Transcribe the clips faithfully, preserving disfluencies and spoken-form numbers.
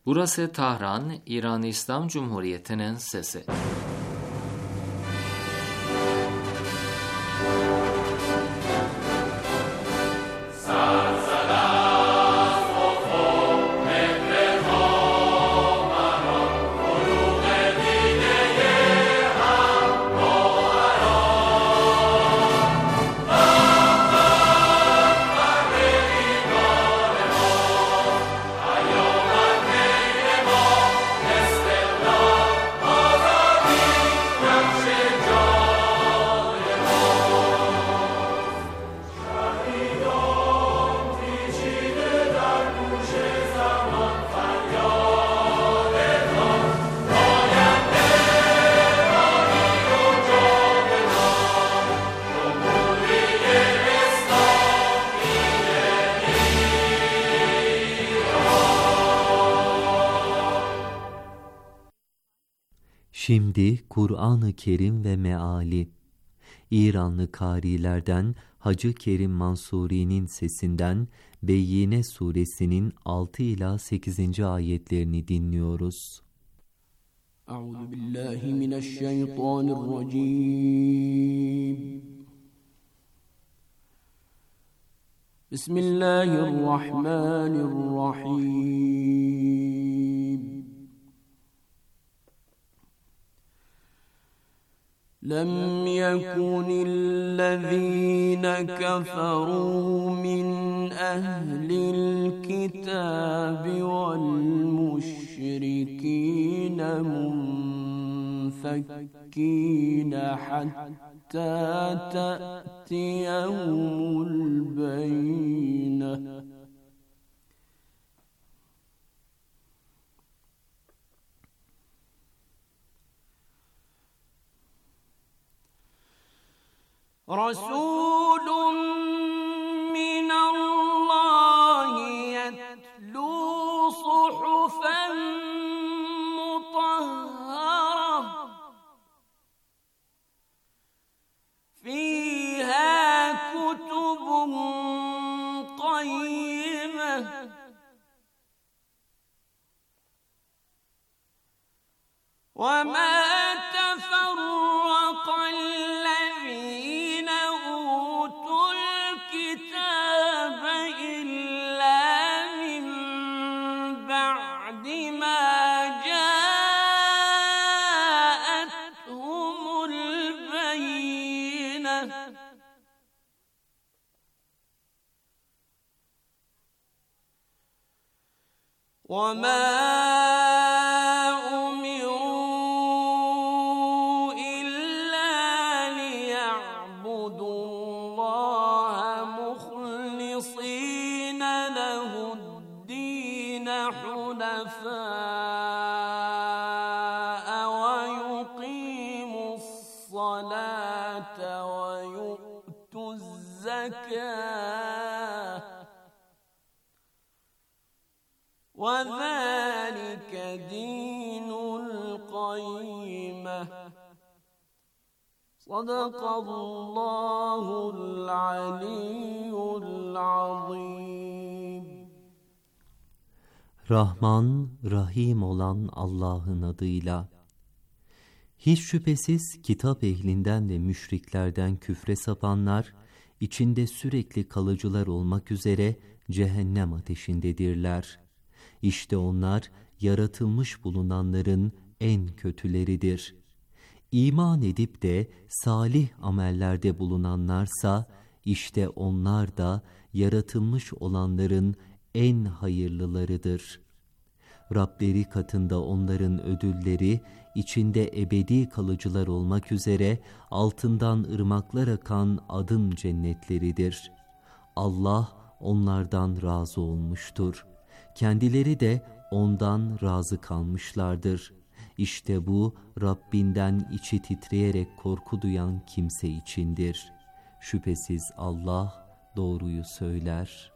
Burası Tahran, İran İslam Cumhuriyeti'nin sesi. Şimdi Kur'an-ı Kerim ve meali. İranlı kârilerden Hacı Kerim Mansuri'nin sesinden Beyyine suresinin altı ila sekizinci ayetlerini dinliyoruz. Euzu billahi mineşşeytanirracim. Bismillahirrahmanirrahim. لم يكن الذين كفروا من أهل الكتاب والمشركين منفكين حتى تأتيهم البينة رسول من الله يتلو صحفا مطهرة فيها كتب قيمة وما تفرق الذين أوتوا الكتاب إلا من بعد ما جاءتهم البينة وما وذلك دين القيمة صدق الله العلي العظيم. Rahman, Rahim olan Allah'ın adıyla. Hiç şüphesiz kitap ehlinden ve müşriklerden küfre sapanlar, içinde sürekli kalıcılar olmak üzere cehennem ateşindedirler. İşte onlar yaratılmış bulunanların en kötüleridir. İman edip de salih amellerde bulunanlarsa, işte onlar da yaratılmış olanların en hayırlılarıdır. Rableri katında onların ödülleri, içinde ebedi kalıcılar olmak üzere altından ırmaklar akan adın cennetleridir. Allah onlardan razı olmuştur. Kendileri de ondan razı kalmışlardır. İşte bu Rabbinden içi titreyerek korku duyan kimse içindir. Şüphesiz Allah doğruyu söyler.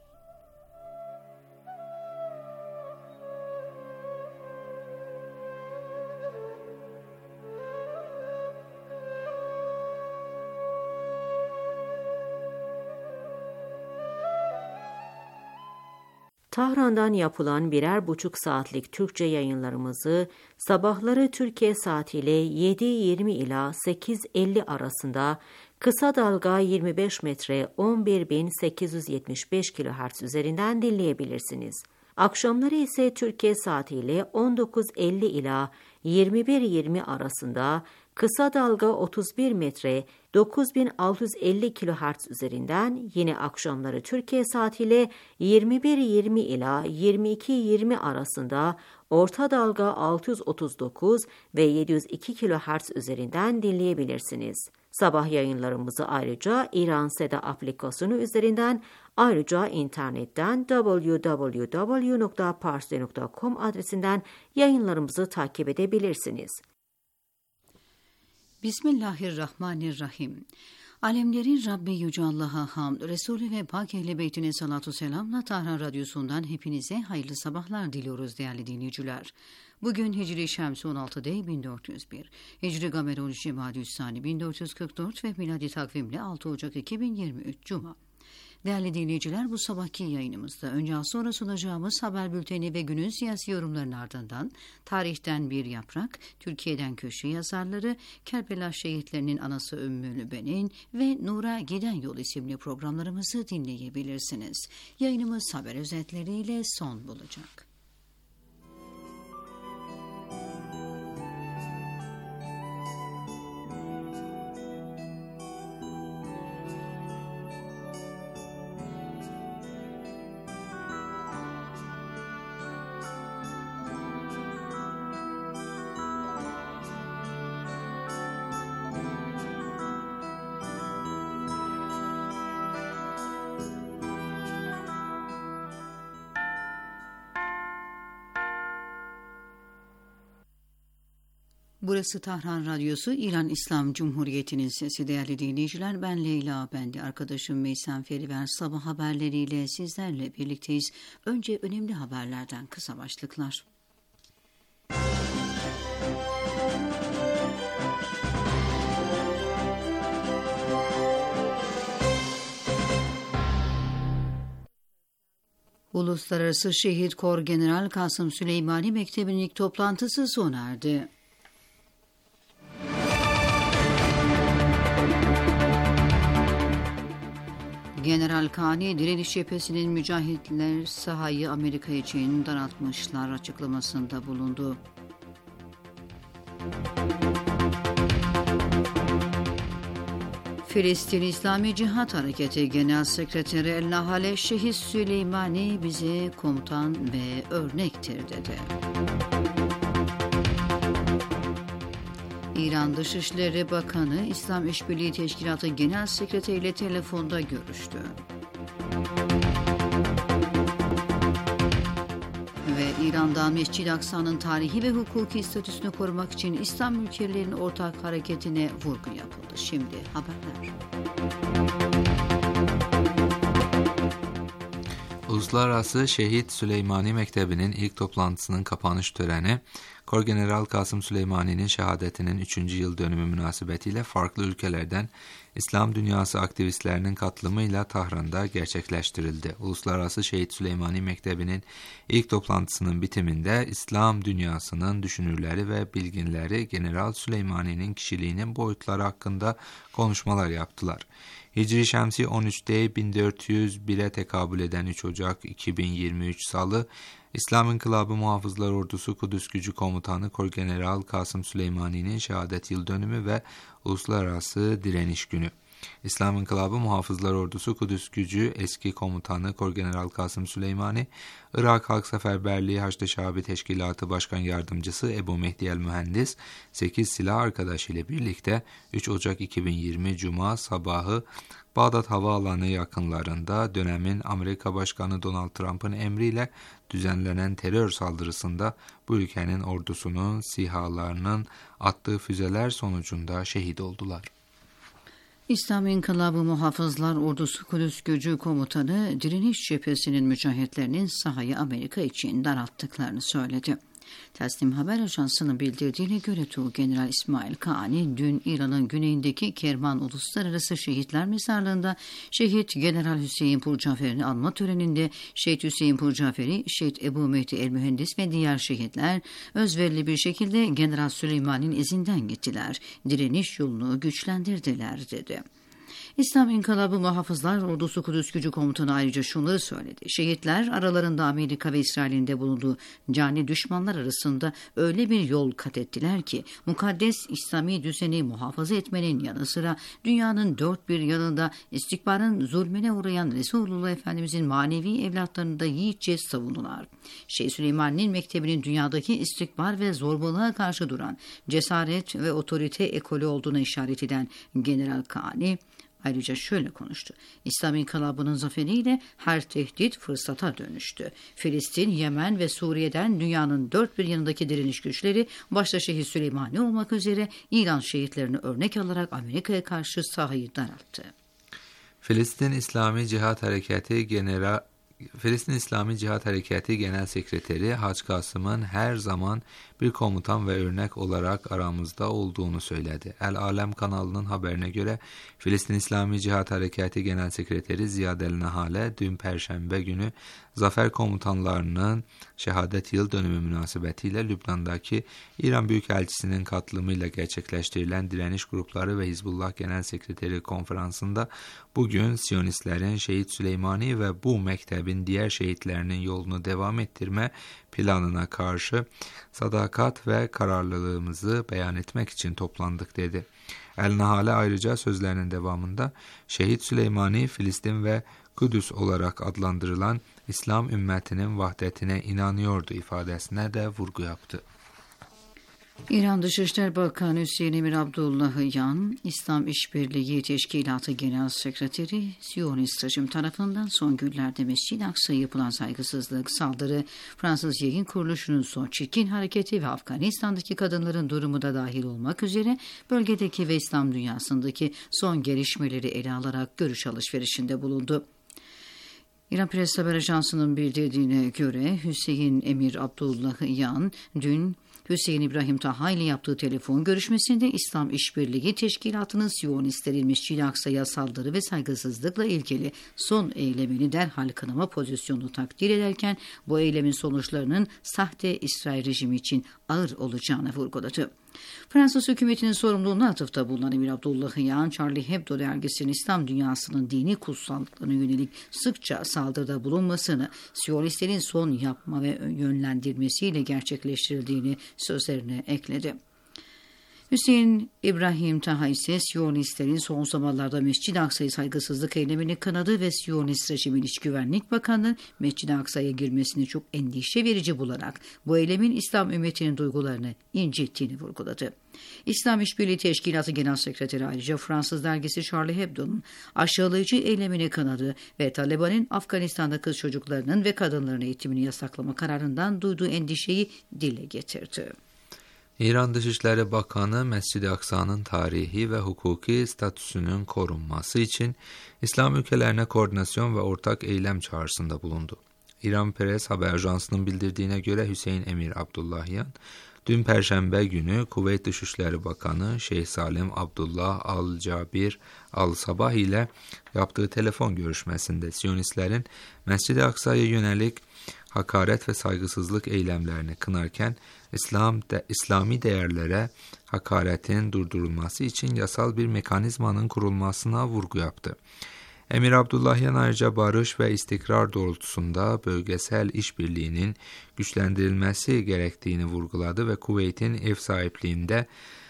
Tahran'dan yapılan birer buçuk saatlik Türkçe yayınlarımızı sabahları Türkiye saatiyle yedi yirmi ila sekiz elli arasında kısa dalga yirmi beş metre on bir bin sekiz yüz yetmiş beş kilohertz üzerinden dinleyebilirsiniz. Akşamları ise Türkiye saatiyle on dokuz elli ila yirmi bir yirmi arasında kısa dalga otuz bir metre dokuz bin altı yüz elli kilohertz üzerinden yine akşamları Türkiye saatiyle yirmi bir yirmi ila yirmi iki yirmi arasında orta dalga altı yüz otuz dokuz ve yedi yüz iki kilohertz üzerinden dinleyebilirsiniz. Sabah yayınlarımızı ayrıca İran Seda aplikasyonu üzerinden, ayrıca internetten double-u double-u double-u nokta parsi nokta com adresinden yayınlarımızı takip edebilirsiniz. Bismillahirrahmanirrahim. Alemlerin Rabbi Yüce Allah'a hamd, Resulü ve Pak Ehl-i Beytine salatu selamla Tahran Radyosu'ndan hepinize hayırlı sabahlar diliyoruz değerli dinleyiciler. Bugün Hicri Şemsi on altı Dey bin dört yüz bir, Hicri Gamer on üç Cimadüssani bin dört yüz kırk dört ve miladi takvimle altı Ocak iki bin yirmi üç Cuma. Değerli dinleyiciler, bu sabahki yayınımızda önce az sonra sunacağımız haber bülteni ve günün siyasi yorumlarının ardından tarihten bir yaprak, Türkiye'den köşe yazarları, Kerbela şehitlerinin anası Ümmü Lüben'in ve Nur'a Giden Yol isimli programlarımızı dinleyebilirsiniz. Yayınımız haber özetleriyle son bulacak. Burası Tahran Radyosu, İran İslam Cumhuriyeti'nin sesi. Değerli dinleyiciler, ben Leyla, ben de arkadaşım Meysen Feriver sabah haberleriyle sizlerle birlikteyiz. Önce önemli haberlerden kısa başlıklar. Uluslararası Şehit Kor General Kasım Süleymani Mektebi'nin ilk toplantısı sona erdi. General Kani, direniş cephesinin mücahitler sahayı Amerika için daraltmışlar açıklamasında bulundu. Filistin İslami Cihat Hareketi Genel Sekreteri El-Nahale, Şehit Süleymani bize komutan ve örnektir dedi. İran Dışişleri Bakanı, İslam İşbirliği Teşkilatı Genel Sekreteri ile telefonda görüştü. Ve İran'da Mescid-i Aksa'nın tarihi ve hukuki statüsünü korumak için İslam ülkelerinin ortak hareketine vurgu yapıldı. Şimdi haberler. Uluslararası Şehit Süleymani Mektebi'nin ilk toplantısının kapanış töreni, Korgeneral Kasım Süleymani'nin şehadetinin üçüncü yıl dönümü münasebetiyle farklı ülkelerden İslam dünyası aktivistlerinin katılımıyla Tahran'da gerçekleştirildi. Uluslararası Şehit Süleymani Mektebi'nin ilk toplantısının bitiminde İslam dünyasının düşünürleri ve bilginleri General Süleymani'nin kişiliğinin boyutları hakkında konuşmalar yaptılar. Hicri Şemsi on üç Dey bin dört yüz bire tekabül eden üç Ocak iki bin yirmi üç Salı, İslam İnkılabı Muhafızlar Ordusu Kudüs Gücü Komutanı Korgeneral Kasım Süleymani'nin şehadet yıl dönümü ve Uluslararası Direniş Günü. İslam İnkılabı Muhafızlar Ordusu Kudüs Gücü eski komutanı Korgeneral Kasım Süleymani, Irak Halk Seferberliği Haçlı Şabi Teşkilatı Başkan Yardımcısı Ebu Mehdi El Mühendis, sekiz silah arkadaşı ile birlikte üç Ocak iki bin yirmi Cuma sabahı Bağdat Havaalanı yakınlarında dönemin Amerika Başkanı Donald Trump'ın emriyle düzenlenen terör saldırısında bu ülkenin ordusunun SİHA'larının attığı füzeler sonucunda şehit oldular. İslam İnkılabı Muhafızlar Ordusu Kudüs Gücü Komutanı, direniş cephesinin mücahitlerinin sahayı Amerika için daralttıklarını söyledi. Tasnim Haber Ajansı'nın bildirdiğine göre Tuğgeneral İsmail Kani dün İran'ın güneyindeki Kerman Uluslararası Şehitler Mezarlığı'nda Şehit General Hüseyin Purcafer'in anma töreninde Şehit Hüseyin Purcafer'i, Şehit Ebu Mehdi el-Mühendis ve diğer şehitler özverili bir şekilde General Süleyman'ın izinden gittiler, direniş yolunu güçlendirdiler dedi. İslam İnkılabı Muhafızlar Ordusu Kudüs Gücü Komutanı ayrıca şunları söyledi. Şehitler aralarında Amerika ve İsrail'in de bulunduğu cani düşmanlar arasında öyle bir yol kat ettiler ki mukaddes İslami düzeni muhafaza etmenin yanı sıra dünyanın dört bir yanında istikbarın zulmüne uğrayan Resulullah Efendimizin manevi evlatlarını da yiğitçe savundular. Şeyh Süleyman'ın mektebinin dünyadaki istikbar ve zorbalığa karşı duran cesaret ve otorite ekolü olduğuna işaret eden General Kani, ayrıca şöyle konuştu. İslam İnkılabı'nın zaferiyle her tehdit fırsata dönüştü. Filistin, Yemen ve Suriye'den dünyanın dört bir yanındaki direniş güçleri başta Şehit Süleymani olmak üzere İran şehitlerini örnek alarak Amerika'ya karşı sahayı daralttı. Filistin İslami Cihat Hareketi General Filistin İslami Cihat Hareketi Genel Sekreteri Hac Kasım'ın her zaman bir komutan ve örnek olarak aramızda olduğunu söyledi. El Alem kanalının haberine göre Filistin İslami Cihat Hareketi Genel Sekreteri Ziyad el-Nahale dün Perşembe günü zafer komutanlarının şehadet yıl dönümü münasebetiyle Lübnan'daki İran Büyükelçisi'nin katılımıyla gerçekleştirilen direniş grupları ve Hizbullah Genel Sekreteri konferansında bugün Siyonistlerin Şehit Süleymani ve bu mektebin diğer şehitlerinin yolunu devam ettirme planına karşı sadakat ve kararlılığımızı beyan etmek için toplandık dedi. El-Nahale ayrıca sözlerinin devamında Şehit Süleymani, Filistin ve Kudüs olarak adlandırılan İslam ümmetinin vahdetine inanıyordu ifadesine de vurgu yaptı. İran Dışişleri Bakanı Hüseyin Emir Abdullahian, İslam İşbirliği Teşkilatı Genel Sekreteri, Siyonist rejim tarafından son günlerde Mescid-i Aksa'ya yapılan saygısızlık, saldırı, Fransız yayın kuruluşunun son çirkin hareketi ve Afganistan'daki kadınların durumu da dahil olmak üzere bölgedeki ve İslam dünyasındaki son gelişmeleri ele alarak görüş alışverişinde bulundu. İran Press Haber Ajansı'nın bildirdiğine göre Hüseyin Emir Abdullahian dün Hüseyin İbrahim Taha ile yaptığı telefon görüşmesinde İslam İşbirliği Teşkilatı'nın Siyonistlerin Mescid-i Aksa'ya saldırı ve saygısızlıkla ilgili son eylemini derhal kınama pozisyonunu takdir ederken bu eylemin sonuçlarının sahte İsrail rejimi için ağır olacağını vurguladı. Fransız hükümetinin sorumluluğuna atıfta bulunan Emir Abdullahian, Charlie Hebdo dergisinin İslam dünyasının dini kutsallıklarına yönelik sıkça saldırıda bulunmasını, Siyonistlerin son yapma ve yönlendirmesiyle gerçekleştirildiğini sözlerine ekledi. Hüseyin İbrahim Taha ise Siyonistlerin son zamanlarda Mescid-i Aksa'ya saygısızlık eylemini kınadı ve Siyonist rejimin İç Güvenlik Bakanı Mescid-i Aksa'ya girmesini çok endişe verici bularak bu eylemin İslam ümmetinin duygularını incittiğini vurguladı. İslam İşbirliği Teşkilatı Genel Sekreteri ayrıca Fransız dergisi Charlie Hebdo'nun aşağılayıcı eylemini kınadı ve Taliban'ın Afganistan'da kız çocuklarının ve kadınların eğitimini yasaklama kararından duyduğu endişeyi dile getirdi. İran Dışişleri Bakanı Mescid-i Aksa'nın tarihi ve hukuki statüsünün korunması için İslam ülkelerine koordinasyon ve ortak eylem çağrısında bulundu. İran Press Haber Ajansı'nın bildirdiğine göre Hüseyin Emir Abdullahian, dün Perşembe günü Kuveyt Dışişleri Bakanı Şeyh Salim Abdullah Al-Cabir Al-Sabah ile yaptığı telefon görüşmesinde Siyonistlerin Mescid-i Aksa'ya yönelik hakaret ve saygısızlık eylemlerini kınarken İslam de, İslami değerlere hakaretin durdurulması için yasal bir mekanizmanın kurulmasına vurgu yaptı. Emir Abdullahian ayrıca barış ve istikrar doğrultusunda bölgesel işbirliğinin güçlendirilmesi gerektiğini vurguladı ve Kuveyt'in ev sahipliğinde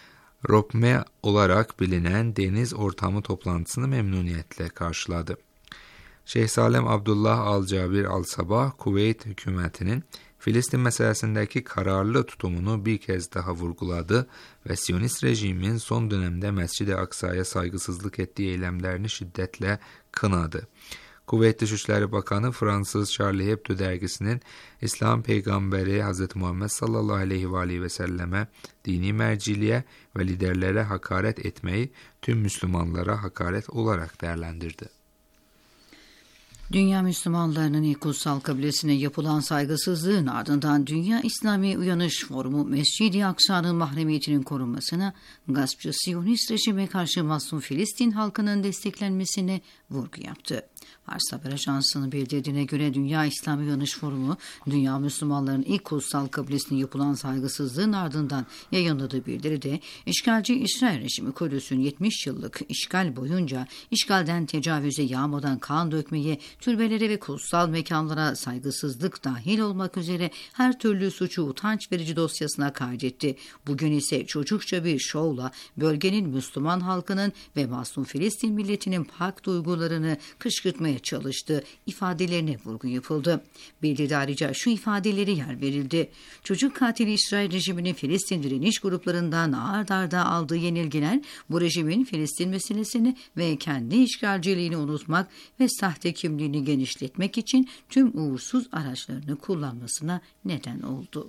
ROPME olarak bilinen deniz ortamı toplantısını memnuniyetle karşıladı. Şeyh Salim Abdullah Al-Cabir Al-Sabah, Kuveyt hükümetinin Filistin meselesindeki kararlı tutumunu bir kez daha vurguladı ve Siyonist rejimin son dönemde Mescid-i Aksa'ya saygısızlık ettiği eylemlerini şiddetle kınadı. Kuveyt Dışişleri Bakanı Fransız Charlie Hebdo dergisinin İslam peygamberi Hz. Muhammed sallallahu aleyhi ve aleyhi ve selleme, dini merciliğe ve liderlere hakaret etmeyi tüm Müslümanlara hakaret olarak değerlendirdi. Dünya Müslümanlarının ilk kutsal kıblesine yapılan saygısızlığın ardından Dünya İslami Uyanış Forumu Mescid-i Aksa'nın mahremiyetinin korunmasına, gaspçı Siyonist rejime karşı mazlum Filistin halkının desteklenmesine vurgu yaptı. Fars Haber Ajansı'nın bildirdiğine göre Dünya İslami Uyanış Forumu, Dünya Müslümanlarının ilk kutsal kıblesine yapılan saygısızlığın ardından yayınladığı bildiride, işgalci İsrail rejimi Kudüs'ün yetmiş yıllık işgal boyunca işgalden tecavüze yağmadan kan dökmeye, türbelere ve kutsal mekanlara saygısızlık dahil olmak üzere her türlü suçu utanç verici dosyasına kaydetti. Bugün ise çocukça bir şovla bölgenin Müslüman halkının ve mazlum Filistin milletinin pak duygularını kışkırtmaya çalıştı ifadelerine vurgu yapıldı. Bildiride ayrıca şu ifadeleri yer verildi. Çocuk katili İsrail rejiminin Filistin direniş gruplarından ard arda aldığı yenilgiler bu rejimin Filistin meselesini ve kendi işgalciliğini unutmak ve sahte kimliğini genişletmek için tüm uğursuz araçlarını kullanmasına neden oldu.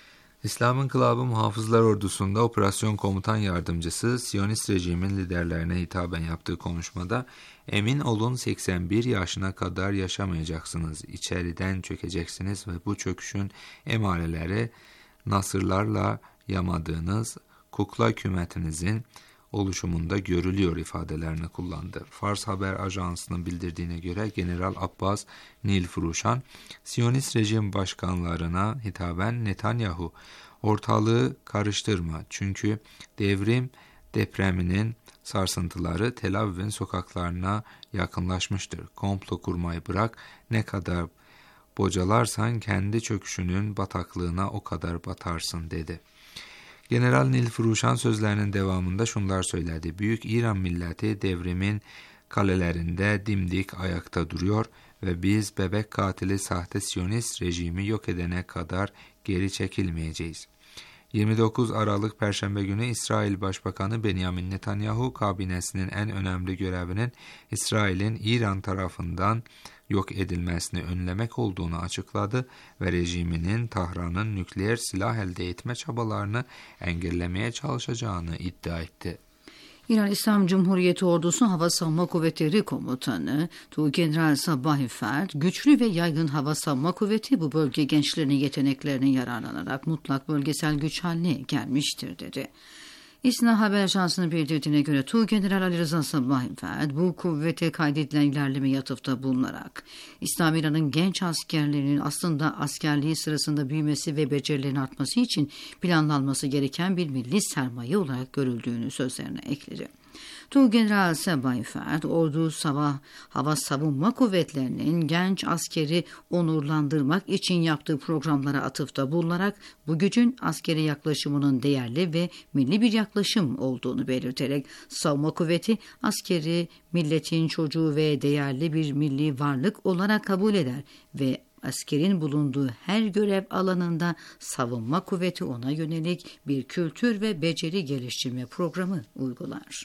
İslam İnkılabı Muhafızlar Ordusu'nda Operasyon Komutan Yardımcısı Siyonist rejimin liderlerine hitaben yaptığı konuşmada emin olun seksen bir yaşına kadar yaşamayacaksınız, içeriden çökeceksiniz ve bu çöküşün emareleri nasırlarla yamadığınız kukla hükümetinizin oluşumunda görülüyor ifadelerini kullandı. Fars Haber Ajansı'nın bildirdiğine göre General Abbas Nilfuruşan, Siyonist rejim başkanlarına hitaben Netanyahu, ortalığı karıştırma çünkü devrim depreminin sarsıntıları Tel Aviv'in sokaklarına yakınlaşmıştır. Komplo kurmayı bırak, ne kadar bocalarsan kendi çöküşünün bataklığına o kadar batarsın dedi. General Nilfuruşan sözlerinin devamında şunlar söyledi. Büyük İran milleti devrimin kalelerinde dimdik ayakta duruyor ve biz bebek katili sahte Siyonist rejimi yok edene kadar geri çekilmeyeceğiz. yirmi dokuz Aralık Perşembe günü İsrail Başbakanı Benjamin Netanyahu kabinesinin en önemli görevinin İsrail'in İran tarafından yok edilmesini önlemek olduğunu açıkladı ve rejiminin Tahran'ın nükleer silah elde etme çabalarını engellemeye çalışacağını iddia etti. İran İslam Cumhuriyeti Ordusu Hava Savunma Kuvvetleri Komutanı Tuğgeneral Sabahi Ferd, güçlü ve yaygın hava savunma kuvveti bu bölge gençlerinin yeteneklerine yararlanarak mutlak bölgesel güç haline gelmiştir dedi. İSNA Haber Ajansı'nın bildirdiğine göre Tuğgeneral Ali Rıza Sabahi Ferd bu kuvvete kaydedilen ilerlemeye atıfta bulunarak İslam İran'ın genç askerlerinin aslında askerliği sırasında büyümesi ve becerilerin artması için planlanması gereken bir milli sermaye olarak görüldüğünü sözlerine ekledi. Tuğgeneral Sabahi Ferd, Ordu Sabah Hava Savunma Kuvvetleri'nin genç askeri onurlandırmak için yaptığı programlara atıfta bulunarak bu gücün askeri yaklaşımının değerli ve milli bir yaklaşım olduğunu belirterek savunma kuvveti askeri milletin çocuğu ve değerli bir milli varlık olarak kabul eder ve askerin bulunduğu her görev alanında savunma kuvveti ona yönelik bir kültür ve beceri geliştirme programı uygular.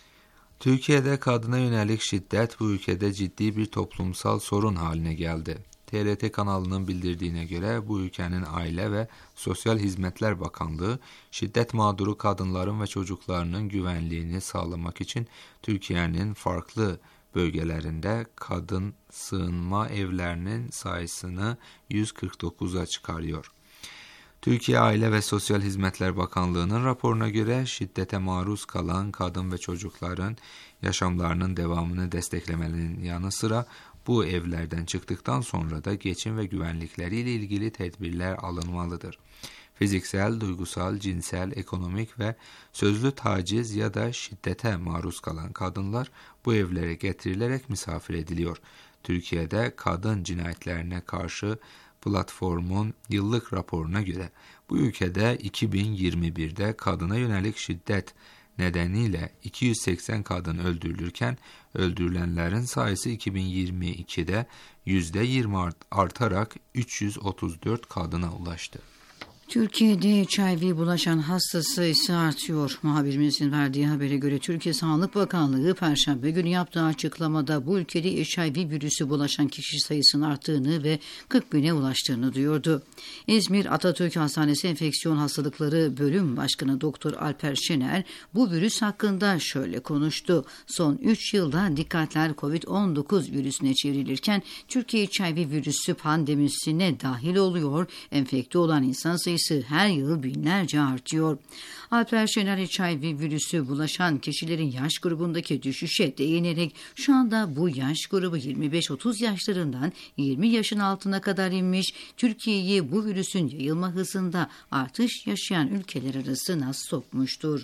Türkiye'de kadına yönelik şiddet bu ülkede ciddi bir toplumsal sorun haline geldi. T R T kanalının bildirdiğine göre bu ülkenin Aile ve Sosyal Hizmetler Bakanlığı, şiddet mağduru kadınların ve çocuklarının güvenliğini sağlamak için Türkiye'nin farklı bölgelerinde kadın sığınma evlerinin sayısını yüz kırk dokuza çıkarıyor. Türkiye Aile ve Sosyal Hizmetler Bakanlığı'nın raporuna göre şiddete maruz kalan kadın ve çocukların yaşamlarının devamını desteklemenin yanı sıra bu evlerden çıktıktan sonra da geçim ve güvenlikleriyle ilgili tedbirler alınmalıdır. Fiziksel, duygusal, cinsel, ekonomik ve sözlü taciz ya da şiddete maruz kalan kadınlar bu evlere getirilerek misafir ediliyor. Türkiye'de kadın cinayetlerine karşı platformun yıllık raporuna göre bu ülkede iki bin yirmi birde kadına yönelik şiddet nedeniyle iki yüz seksen kadın öldürülürken öldürülenlerin sayısı iki bin yirmi ikide yüzde yirmi artarak üç yüz otuz dört kadına ulaştı. Türkiye'de H I V bulaşan hasta sayısı artıyor. Muhabirimizin verdiği habere göre Türkiye Sağlık Bakanlığı Perşembe günü yaptığı açıklamada bu ülkede H I V virüsü bulaşan kişi sayısının arttığını ve kırk bine ulaştığını duyurdu. İzmir Atatürk Hastanesi Enfeksiyon Hastalıkları Bölüm Başkanı Doktor Alper Şener bu virüs hakkında şöyle konuştu. Son üç yılda dikkatler kovid on dokuz virüsüne çevrilirken Türkiye H I V virüsü pandemisine dahil oluyor. Enfekte olan insan sayısı her yıl binlerce artıyor. Alper Şener H I V virüsü bulaşan kişilerin yaş grubundaki düşüşe değinerek şu anda bu yaş grubu yirmi beş otuz yaşlarından yirmi yaşın altına kadar inmiş, Türkiye'yi bu virüsün yayılma hızında artış yaşayan ülkeler arasına sokmuştur.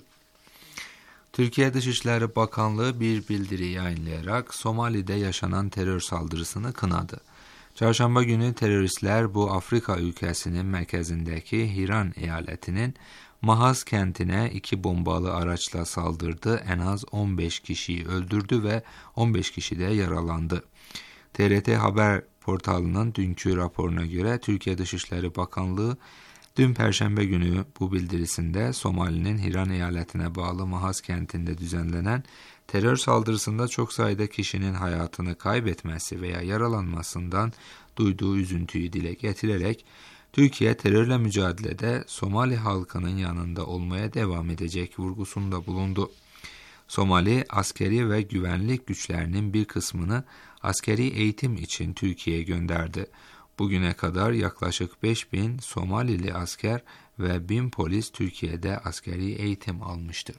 Türkiye Dışişleri Bakanlığı bir bildiri yayınlayarak Somali'de yaşanan terör saldırısını kınadı. Çarşamba günü teröristler bu Afrika ülkesinin merkezindeki Hiran eyaletinin Mahaz kentine iki bombalı araçla saldırdı. En az on beş kişiyi öldürdü ve on beş kişi de yaralandı. T R T Haber portalının dünkü raporuna göre Türkiye Dışişleri Bakanlığı dün Perşembe günü bu bildirisinde Somali'nin Hiran eyaletine bağlı Mahaz kentinde düzenlenen terör saldırısında çok sayıda kişinin hayatını kaybetmesi veya yaralanmasından duyduğu üzüntüyü dile getirerek Türkiye terörle mücadelede Somali halkının yanında olmaya devam edecek vurgusunda bulundu. Somali askeri ve güvenlik güçlerinin bir kısmını askeri eğitim için Türkiye'ye gönderdi. Bugüne kadar yaklaşık beş bin Somalili asker ve bin polis Türkiye'de askeri eğitim almıştır.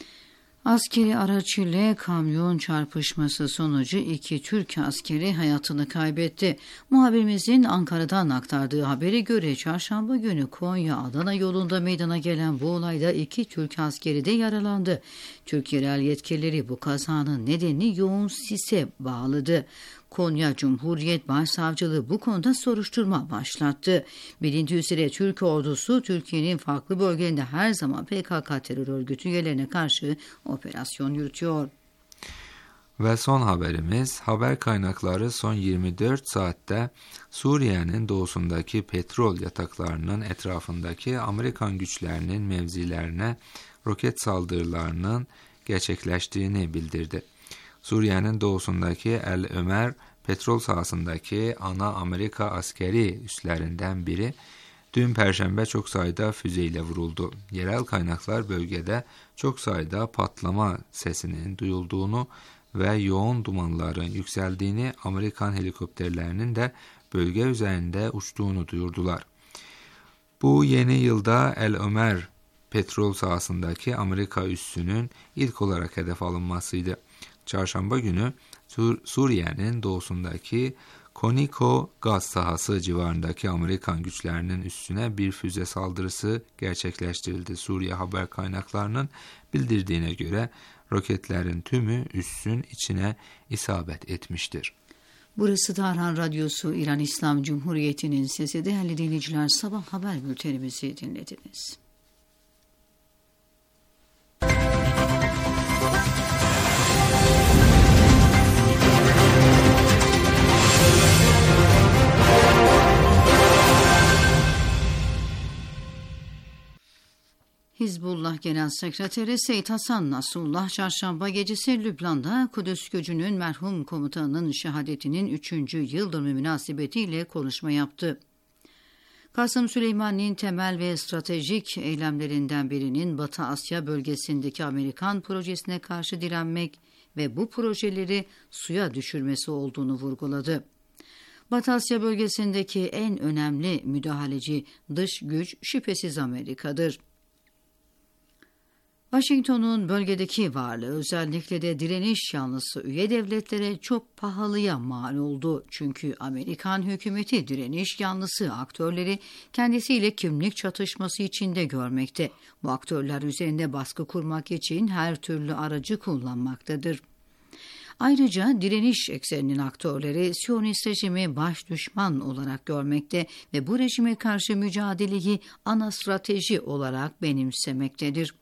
Askeri araç ile kamyon çarpışması sonucu iki Türk askeri hayatını kaybetti. Muhabirimizin Ankara'dan aktardığı habere göre çarşamba günü Konya-Adana yolunda meydana gelen bu olayda iki Türk askeri de yaralandı. Türk yerel yetkilileri bu kazanın nedenini yoğun sise bağladı. Konya Cumhuriyet Başsavcılığı bu konuda soruşturma başlattı. Bilindiği üzere Türk ordusu Türkiye'nin farklı bölgelerinde her zaman P K K terör örgütü üyelerine karşı operasyon yürütüyor. Ve son haberimiz, haber kaynakları son yirmi dört saatte Suriye'nin doğusundaki petrol yataklarının etrafındaki Amerikan güçlerinin mevzilerine roket saldırılarının gerçekleştiğini bildirdi. Suriye'nin doğusundaki El Ömer petrol sahasındaki ana Amerika askeri üslerinden biri dün Perşembe çok sayıda füzeyle vuruldu. Yerel kaynaklar bölgede çok sayıda patlama sesinin duyulduğunu ve yoğun dumanların yükseldiğini, Amerikan helikopterlerinin de bölge üzerinde uçtuğunu duyurdular. Bu yeni yılda El Ömer petrol sahasındaki Amerika üssünün ilk olarak hedef alınmasıydı. Çarşamba günü Sur- Suriye'nin doğusundaki Koniko gaz sahası civarındaki Amerikan güçlerinin üssüne bir füze saldırısı gerçekleştirildi. Suriye haber kaynaklarının bildirdiğine göre roketlerin tümü üssün içine isabet etmiştir. Burası Tahran Radyosu, İran İslam Cumhuriyeti'nin sesi. Değerli dinleyiciler, sabah haber bültenimizi dinlediniz. Hizbullah Genel Sekreteri Seyit Hasan Nasrullah çarşamba gecesi Lübnan'da Kudüs Gücü'nün merhum komutanının şehadetinin üçüncü yıl dönümü münasebetiyle konuşma yaptı. Kasım Süleyman'ın temel ve stratejik eylemlerinden birinin Batı Asya bölgesindeki Amerikan projesine karşı direnmek ve bu projeleri suya düşürmesi olduğunu vurguladı. Batı Asya bölgesindeki en önemli müdahaleci dış güç şüphesiz Amerika'dır. Washington'un bölgedeki varlığı özellikle de direniş yanlısı üye devletlere çok pahalıya mal oldu. Çünkü Amerikan hükümeti direniş yanlısı aktörleri kendisiyle kimlik çatışması içinde görmekte. Bu aktörler üzerinde baskı kurmak için her türlü aracı kullanmaktadır. Ayrıca direniş ekseninin aktörleri Siyonist rejimi baş düşman olarak görmekte ve bu rejime karşı mücadeleyi ana strateji olarak benimsemektedir.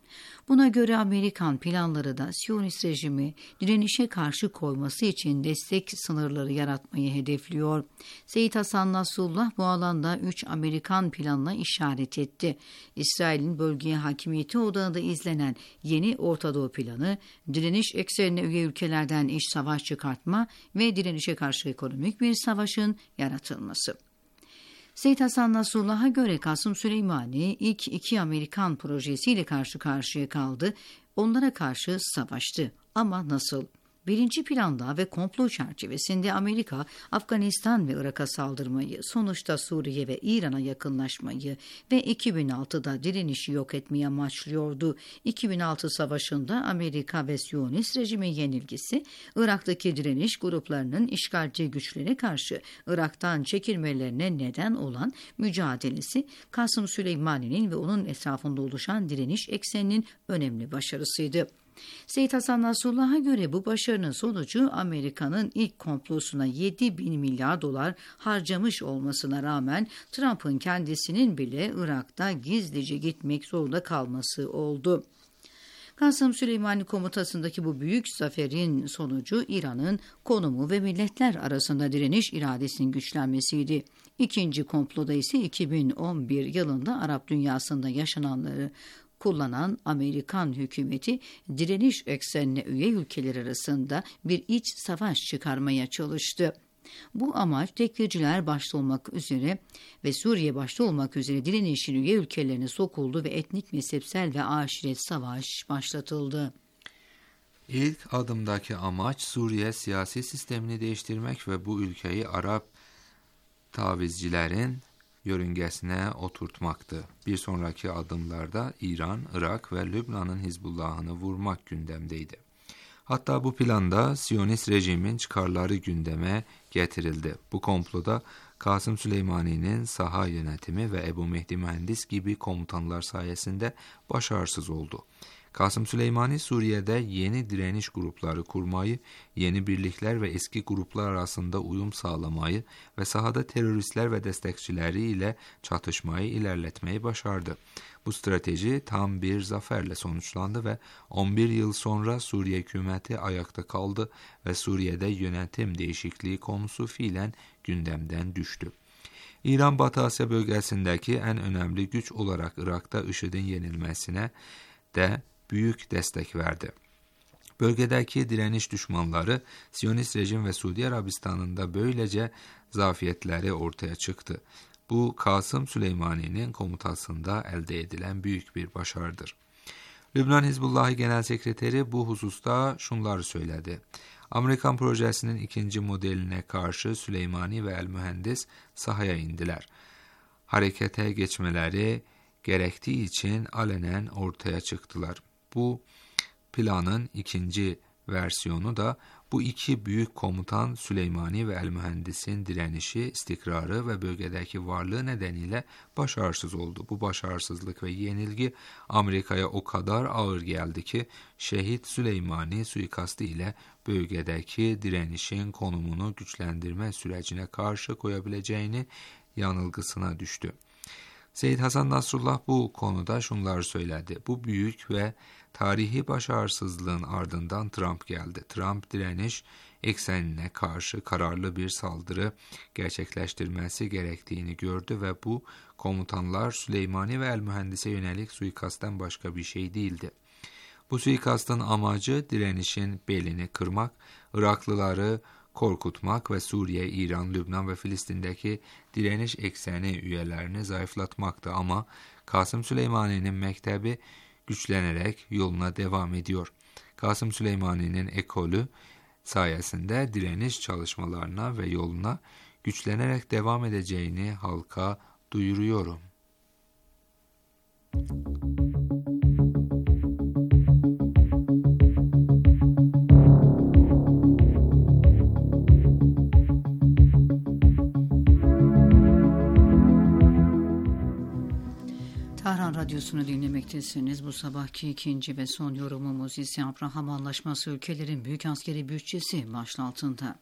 Buna göre Amerikan planları da Siyonist rejimi direnişe karşı koyması için destek sınırları yaratmayı hedefliyor. Seyyid Hasan Nasrullah bu alanda üç Amerikan planına işaret etti. İsrail'in bölgeye hakimiyeti odağında izlenen yeni Orta Doğu planı, direniş eksenine üye ülkelerden iç savaş çıkartma ve direnişe karşı ekonomik bir savaşın yaratılması. Seyyid Hasan Nasrullah'a göre Kasım Süleymani ilk iki Amerikan projesiyle karşı karşıya kaldı, onlara karşı savaştı. Ama nasıl? Birinci planda ve komplo çerçevesinde Amerika, Afganistan ve Irak'a saldırmayı, sonuçta Suriye ve İran'a yakınlaşmayı ve iki bin altıda direnişi yok etmeyi amaçlıyordu. iki bin altı savaşında Amerika ve Siyonist rejimin yenilgisi, Irak'taki direniş gruplarının işgalci güçlere karşı Irak'tan çekilmelerine neden olan mücadelesi, Kasım Süleymani'nin ve onun etrafında oluşan direniş ekseninin önemli başarısıydı. Seyyid Hasan Nasrullah'a göre bu başarının sonucu Amerika'nın ilk komplosuna yedi bin milyar dolar harcamış olmasına rağmen Trump'ın kendisinin bile Irak'ta gizlice gitmek zorunda kalması oldu. Kasım Süleymani komutasındaki bu büyük zaferin sonucu İran'ın konumu ve milletler arasında direniş iradesinin güçlenmesiydi. İkinci komploda ise iki bin on bir yılında Arap dünyasında yaşananları kullanan Amerikan hükümeti direniş eksenine üye ülkeler arasında bir iç savaş çıkarmaya çalıştı. Bu amaç tekfirciler başta olmak üzere ve Suriye başta olmak üzere direnişin üye ülkelerine sokuldu ve etnik, mezhepsel ve aşiret savaş başlatıldı. İlk adımdaki amaç Suriye siyasi sistemini değiştirmek ve bu ülkeyi Arap tavizcilerin yörüngesine oturtmaktı. Bir sonraki adımlarda İran, Irak ve Lübnan'ın Hizbullah'ını vurmak gündemdeydi. Hatta bu planda Siyonist rejimin çıkarları gündeme getirildi. Bu komploda Kasım Süleymani'nin saha yönetimi ve Ebu Mehdi Mühendis gibi komutanlar sayesinde başarısız oldu. Kasım Süleymani Suriye'de yeni direniş grupları kurmayı, yeni birlikler ve eski gruplar arasında uyum sağlamayı ve sahada teröristler ve destekçileri ile çatışmayı ilerletmeyi başardı. Bu strateji tam bir zaferle sonuçlandı ve on bir yıl sonra Suriye hükümeti ayakta kaldı ve Suriye'de yönetim değişikliği konusu fiilen gündemden düştü. İran Batı Asya bölgesindeki en önemli güç olarak Irak'ta IŞİD'in yenilmesine de büyük destek verdi. Bölgedeki direniş düşmanları Siyonist rejim ve Suudi Arabistan'ın da böylece zafiyetleri ortaya çıktı. Bu Kasım Süleymani'nin komutasında elde edilen büyük bir başarıdır. Lübnan Hizbullahı Genel Sekreteri bu hususta şunları söyledi. Amerikan projesinin ikinci modeline karşı Süleymani ve El Mühendis sahaya indiler. Harekete geçmeleri gerektiği için alenen ortaya çıktılar. Bu planın ikinci versiyonu da bu iki büyük komutan Süleymani ve El Mühendis'in direnişi, istikrarı ve bölgedeki varlığı nedeniyle başarısız oldu. Bu başarısızlık ve yenilgi Amerika'ya o kadar ağır geldi ki Şehit Süleymani suikastı ile bölgedeki direnişin konumunu güçlendirme sürecine karşı koyabileceğini yanılgısına düştü. Seyyid Hasan Nasrullah bu konuda şunları söyledi. Bu büyük ve tarihi başarısızlığın ardından Trump geldi. Trump direniş eksenine karşı kararlı bir saldırı gerçekleştirmesi gerektiğini gördü ve bu komutanlar Süleymani ve El Mühendis'e yönelik suikastten başka bir şey değildi. Bu suikastın amacı direnişin belini kırmak, Iraklıları korkutmak ve Suriye, İran, Lübnan ve Filistin'deki direniş ekseni üyelerini zayıflatmaktı ama Kasım Süleymani'nin mektebi güçlenerek yoluna devam ediyor. Kasım Süleymani'nin ekolü sayesinde direniş çalışmalarına ve yoluna güçlenerek devam edeceğini halka duyuruyorum. Tahran Radyosu'nu dinlemektesiniz. Bu sabahki ikinci ve son yorumumuz ise Abraham Anlaşması ülkelerin büyük askeri bütçesi başlığı altında.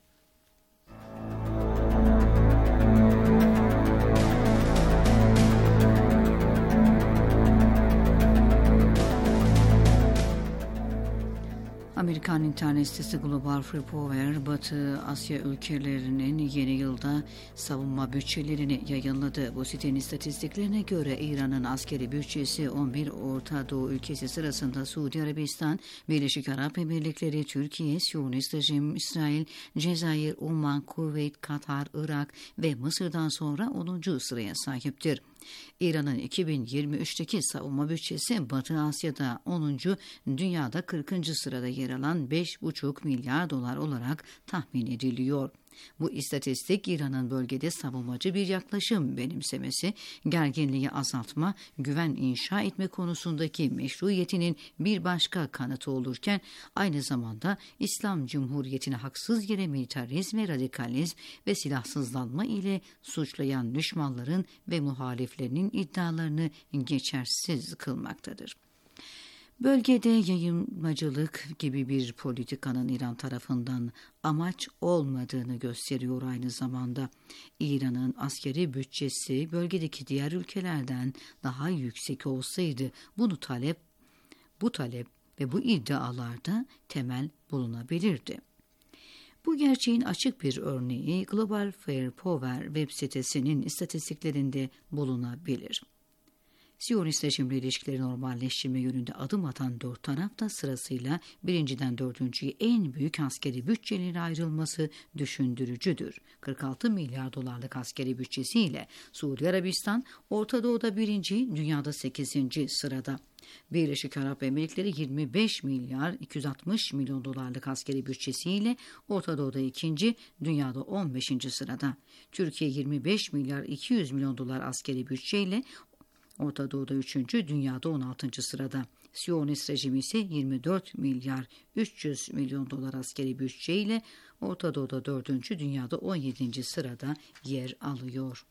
Amerikan internet sitesi Global Free Power, Batı Asya ülkelerinin yeni yılda savunma bütçelerini yayınladı. Bu sitenin istatistiklerine göre İran'ın askeri bütçesi on bir Orta Doğu ülkesi sırasında Suudi Arabistan, Birleşik Arap Emirlikleri, Türkiye, Siyonist rejim, İsrail, Cezayir, Oman, Kuveyt, Katar, Irak ve Mısır'dan sonra onuncu sıraya sahiptir. İran'ın iki bin yirmi üçteki savunma bütçesi Batı Asya'da onuncu, dünyada kırkıncı sırada yer alan beş buçuk milyar dolar olarak tahmin ediliyor. Bu istatistik İran'ın bölgede savunmacı bir yaklaşım benimsemesi, gerginliği azaltma, güven inşa etme konusundaki meşruiyetinin bir başka kanıtı olurken aynı zamanda İslam Cumhuriyeti'ni haksız yere militarizm ve radikalizm ve silahsızlanma ile suçlayan düşmanların ve muhaliflerinin iddialarını geçersiz kılmaktadır. Bölgede yayılmacılık gibi bir politikanın İran tarafından amaç olmadığını gösteriyor aynı zamanda. İran'ın askeri bütçesi bölgedeki diğer ülkelerden daha yüksek olsaydı bunu talep, bu talep ve bu iddialarda temel bulunabilirdi. Bu gerçeğin açık bir örneği Global Free Power web sitesinin istatistiklerinde bulunabilir. Siyonist rejimle ilişkileri normalleştirme yönünde adım atan dört tarafta sırasıyla birinciden dördüncüye en büyük askeri bütçeleri ayrılması düşündürücüdür. kırk altı milyar dolarlık askeri bütçesiyle Suudi Arabistan, Orta Doğu'da birinci, dünyada sekizinci sırada. Birleşik Arap Emirlikleri yirmi beş milyar iki yüz altmış milyon dolarlık askeri bütçesiyle Orta Doğu'da ikinci, dünyada on beşinci sırada. Türkiye yirmi beş milyar iki yüz milyon dolar askeri bütçeyle Orta Doğu'da üçüncü, dünyada on altıncı sırada. Siyonist rejimi ise yirmi dört milyar üç yüz milyon dolar askeri bütçeyle Orta Doğu'da dördüncü, dünyada on yedinci sırada yer alıyor.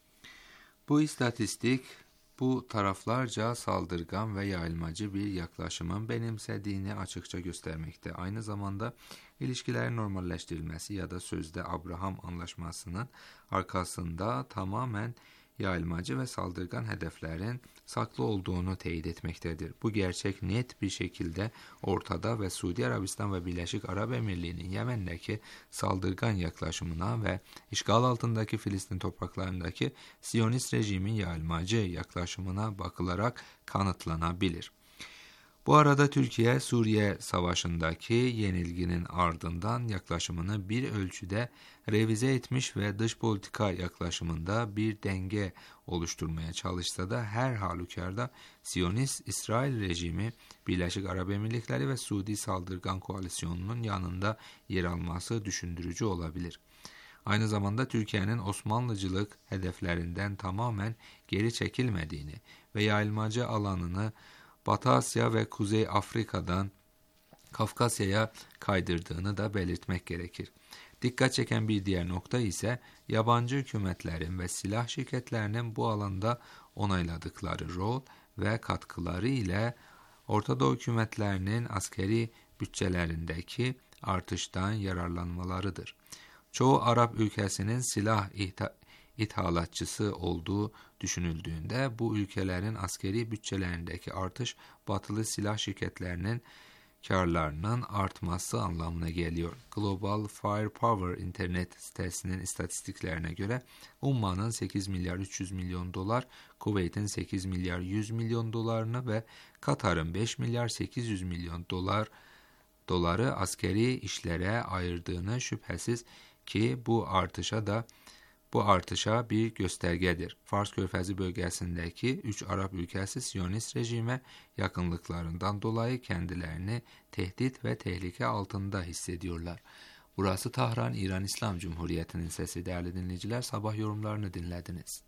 Bu istatistik bu taraflarca saldırgan ve yayılmacı bir yaklaşımın benimsediğini açıkça göstermekte. Aynı zamanda ilişkilerin normalleştirilmesi ya da sözde Abraham Anlaşması'nın arkasında tamamen yayılmacı ve saldırgan hedeflerin saklı olduğunu teyit etmektedir. Bu gerçek net bir şekilde ortada ve Suudi Arabistan ve Birleşik Arap Emirliği'nin Yemen'deki saldırgan yaklaşımına ve işgal altındaki Filistin topraklarındaki Siyonist rejimin yayılmacı yaklaşımına bakılarak kanıtlanabilir. Bu arada Türkiye, Suriye Savaşı'ndaki yenilginin ardından yaklaşımını bir ölçüde revize etmiş ve dış politika yaklaşımında bir denge oluşturmaya çalışsa da her halükarda Siyonist İsrail rejimi, Birleşik Arap Emirlikleri ve Suudi saldırgan koalisyonunun yanında yer alması düşündürücü olabilir. Aynı zamanda Türkiye'nin Osmanlıcılık hedeflerinden tamamen geri çekilmediğini ve yayılmacı alanını Batı Asya ve Kuzey Afrika'dan Kafkasya'ya kaydırdığını da belirtmek gerekir. Dikkat çeken bir diğer nokta ise yabancı hükümetlerin ve silah şirketlerinin bu alanda onayladıkları rol ve katkıları ile Orta Doğu hükümetlerinin askeri bütçelerindeki artıştan yararlanmalarıdır. Çoğu Arap ülkesinin silah ihta- ithalatçısı olduğu düşünüldüğünde bu ülkelerin askeri bütçelerindeki artış batılı silah şirketlerinin karlarının artması anlamına geliyor. Global Firepower internet sitesinin istatistiklerine göre Umman'ın sekiz milyar üç yüz milyon dolar, Kuveyt'in sekiz milyar yüz milyon dolarını ve Katar'ın beş milyar sekiz yüz milyon dolar doları askeri işlere ayırdığını şüphesiz ki bu artışa da Bu artışa bir göstergedir. Fars Körfezi bölgesindeki üç Arap ülkesi Siyonist rejime yakınlıklarından dolayı kendilerini tehdit ve tehlike altında hissediyorlar. Burası Tahran, İran İslam Cumhuriyeti'nin sesi. Değerli dinleyiciler, sabah yorumlarını dinlediniz.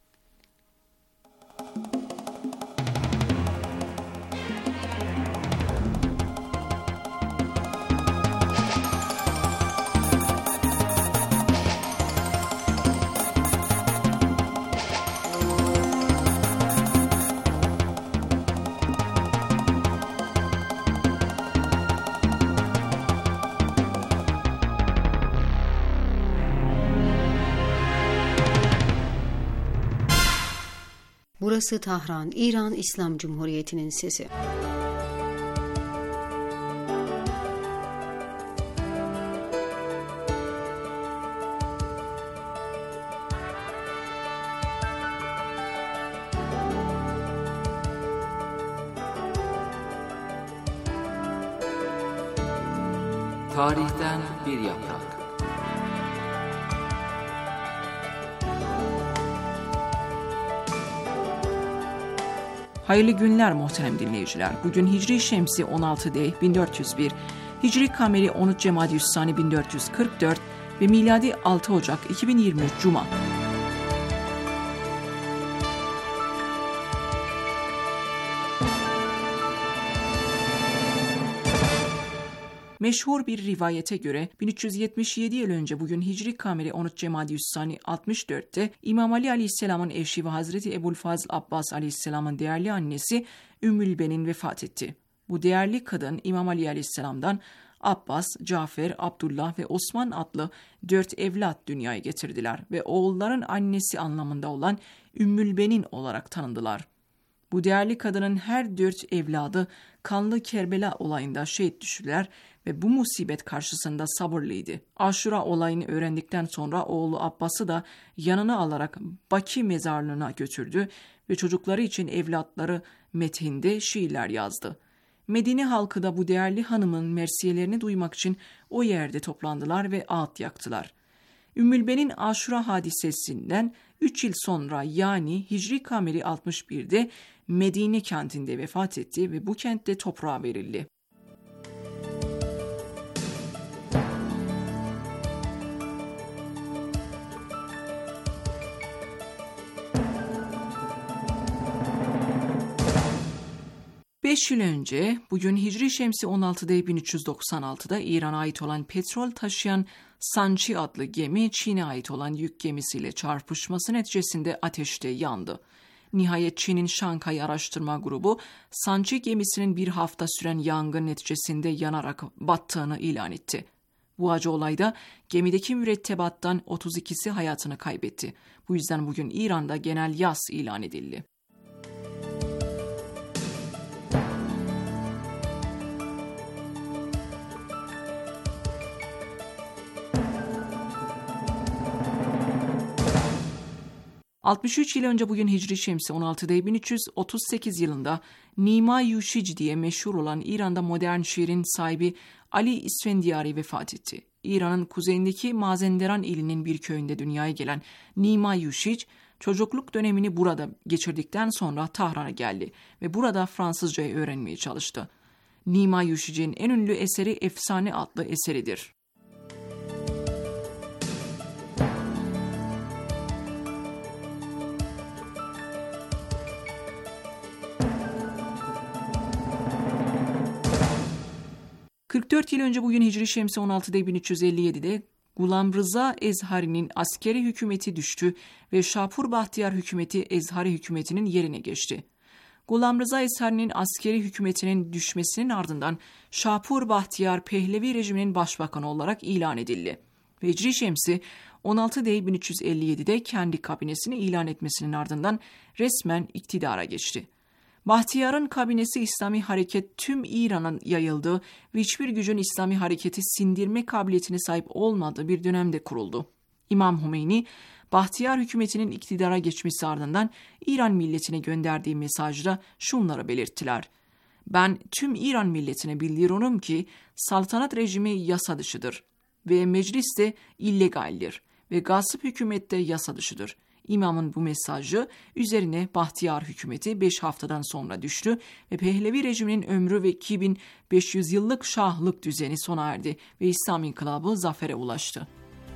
Burası Tahran, İran İslam Cumhuriyeti'nin sesi. Tarihten bir yaprak. Hayırlı günler muhterem dinleyiciler. Bugün Hicri Şemsi on altı Deyh bin dört yüz bir, Hicri Kameri on üç Cemadü's-Sani bin dört yüz kırk dört ve miladi altı Ocak iki bin yirmi üç Cuma. Meşhur bir rivayete göre bin üç yüz yetmiş yedi yıl önce bugün Hicri Kameri on üç Cemadü's-Sani altmış dörtte İmam Ali Aleyhisselam'ın eşi ve Hazreti Ebu'l-Fazl Abbas Aleyhisselam'ın değerli annesi Ümmül Benin vefat etti. Bu değerli kadın İmam Ali Aleyhisselam'dan Abbas, Cafer, Abdullah ve Osman adlı dört evlat dünyaya getirdiler ve oğulların annesi anlamında olan Ümmül Benin olarak tanındılar. Bu değerli kadının her dört evladı kanlı Kerbela olayında şehit düştüler ve bu musibet karşısında sabırlıydı. Aşura olayını öğrendikten sonra oğlu Abbas'ı da yanına alarak Baki mezarlığına götürdü ve çocukları için evlatları methinde şiirler yazdı. Medine halkı da bu değerli hanımın mersiyelerini duymak için o yerde toplandılar ve ağıt yaktılar. Ümmül Benin Aşura hadisesinden üç yıl sonra yani Hicri Kameri altmış birde Medine kentinde vefat etti ve bu kentte toprağa verildi. Beş yıl önce bugün Hicri Şemsi on altı Deyh bin üç yüz doksan altıda İran'a ait olan petrol taşıyan Sanchi adlı gemi Çin'e ait olan yük gemisiyle çarpışması neticesinde ateşte yandı. Nihayet Çin'in Şanghay Araştırma Grubu Sanchi gemisinin bir hafta süren yangın neticesinde yanarak battığını ilan etti. Bu acı olayda gemideki mürettebattan otuz ikisi hayatını kaybetti. Bu yüzden bugün İran'da genel yas ilan edildi. altmış üç yıl önce bugün Hicri Şemsi on altı Deyh bin üç yüz otuz sekiz yılında Nima Yuşic diye meşhur olan İran'da modern şiirin sahibi Ali İsfendiyari vefat etti. İran'ın kuzeyindeki Mazenderan ilinin bir köyünde dünyaya gelen Nima Yuşic, çocukluk dönemini burada geçirdikten sonra Tahran'a geldi ve burada Fransızcayı öğrenmeye çalıştı. Nima Yuşic'in en ünlü eseri Efsane adlı eseridir. kırk dört yıl önce bugün Hicri Şemsi on altı Deyh bin üç yüz elli yedide Gulam Rıza Ezhari'nin askeri hükümeti düştü ve Şapur Bahtiyar hükümeti Ezhari hükümetinin yerine geçti. Gulam Rıza Ezhari'nin askeri hükümetinin düşmesinin ardından Şapur Bahtiyar Pehlevi rejiminin başbakanı olarak ilan edildi. Ve Hicri Şemsi on altı Deyh bin üç yüz elli yedide kendi kabinesini ilan etmesinin ardından resmen iktidara geçti. Bahtiyar'ın kabinesi İslami hareket tüm İran'ın yayıldığı ve hiçbir gücün İslami hareketi sindirme kabiliyetine sahip olmadığı bir dönemde kuruldu. İmam Hümeyni, Bahtiyar hükümetinin iktidara geçmesi ardından İran milletine gönderdiği mesajda şunları belirttiler. Ben tüm İran milletine bildiriyorum ki saltanat rejimi yasa dışıdır ve meclis de illegaldir ve gasp hükümet de yasa dışıdır. İmamın bu mesajı üzerine Bahtiyar hükümeti beş haftadan sonra düştü ve Pehlevi rejiminin ömrü ve iki bin beş yüz yıllık şahlık düzeni sona erdi ve İslam inkılabı zafere ulaştı.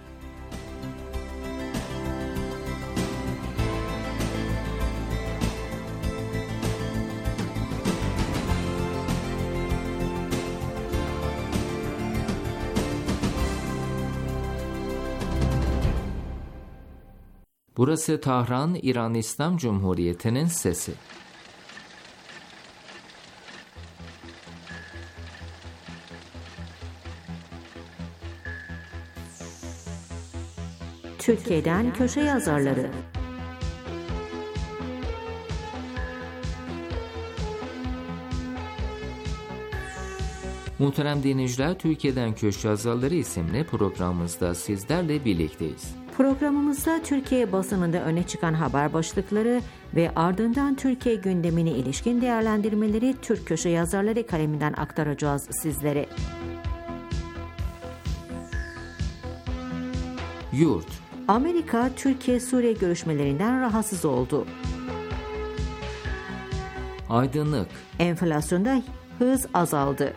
Burası Tahran, İran İslam Cumhuriyeti'nin sesi. Türkiye'den köşe yazarları. Muhterem dinleyiciler, Türkiye'den Köşe Yazarları isimli programımızda sizlerle birlikteyiz. Programımızda Türkiye basınında öne çıkan haber başlıkları ve ardından Türkiye gündemine ilişkin değerlendirmeleri Türk köşe yazarları kaleminden aktaracağız sizlere. Yurt. Amerika, Türkiye-Suriye görüşmelerinden rahatsız oldu. Aydınlık. Enflasyonda hız azaldı.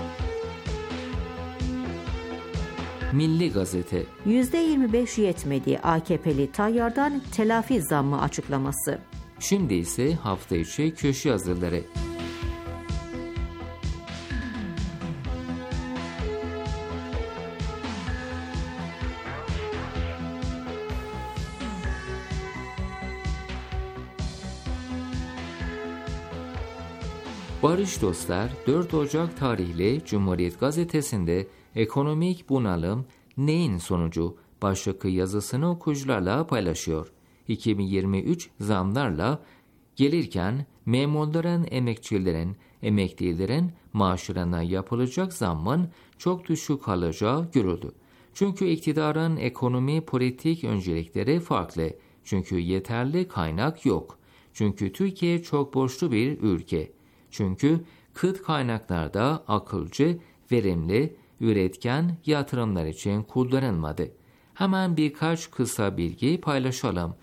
Milli Gazete. yüzde yirmi beş yetmedi A K P'li Tayyar'dan telafi zammı açıklaması. Şimdi ise hafta içi köşe yazıları. Barış dostlar, dört Ocak tarihli Cumhuriyet Gazetesi'nde ekonomik bunalım neyin sonucu başlıklı yazısını okuyucularla paylaşıyor. iki bin yirmi üç zamlarla gelirken memurların, emekçilerin, emeklilerin maaşlarına yapılacak zammın çok düşük kalacağı görüldü. Çünkü iktidarın ekonomi politik öncelikleri farklı. Çünkü yeterli kaynak yok. Çünkü Türkiye çok borçlu bir ülke. Çünkü kıt kaynaklarda akılcı, verimli, üretken yatırımlar için kullanılmadı. Hemen birkaç kısa bilgi paylaşalım.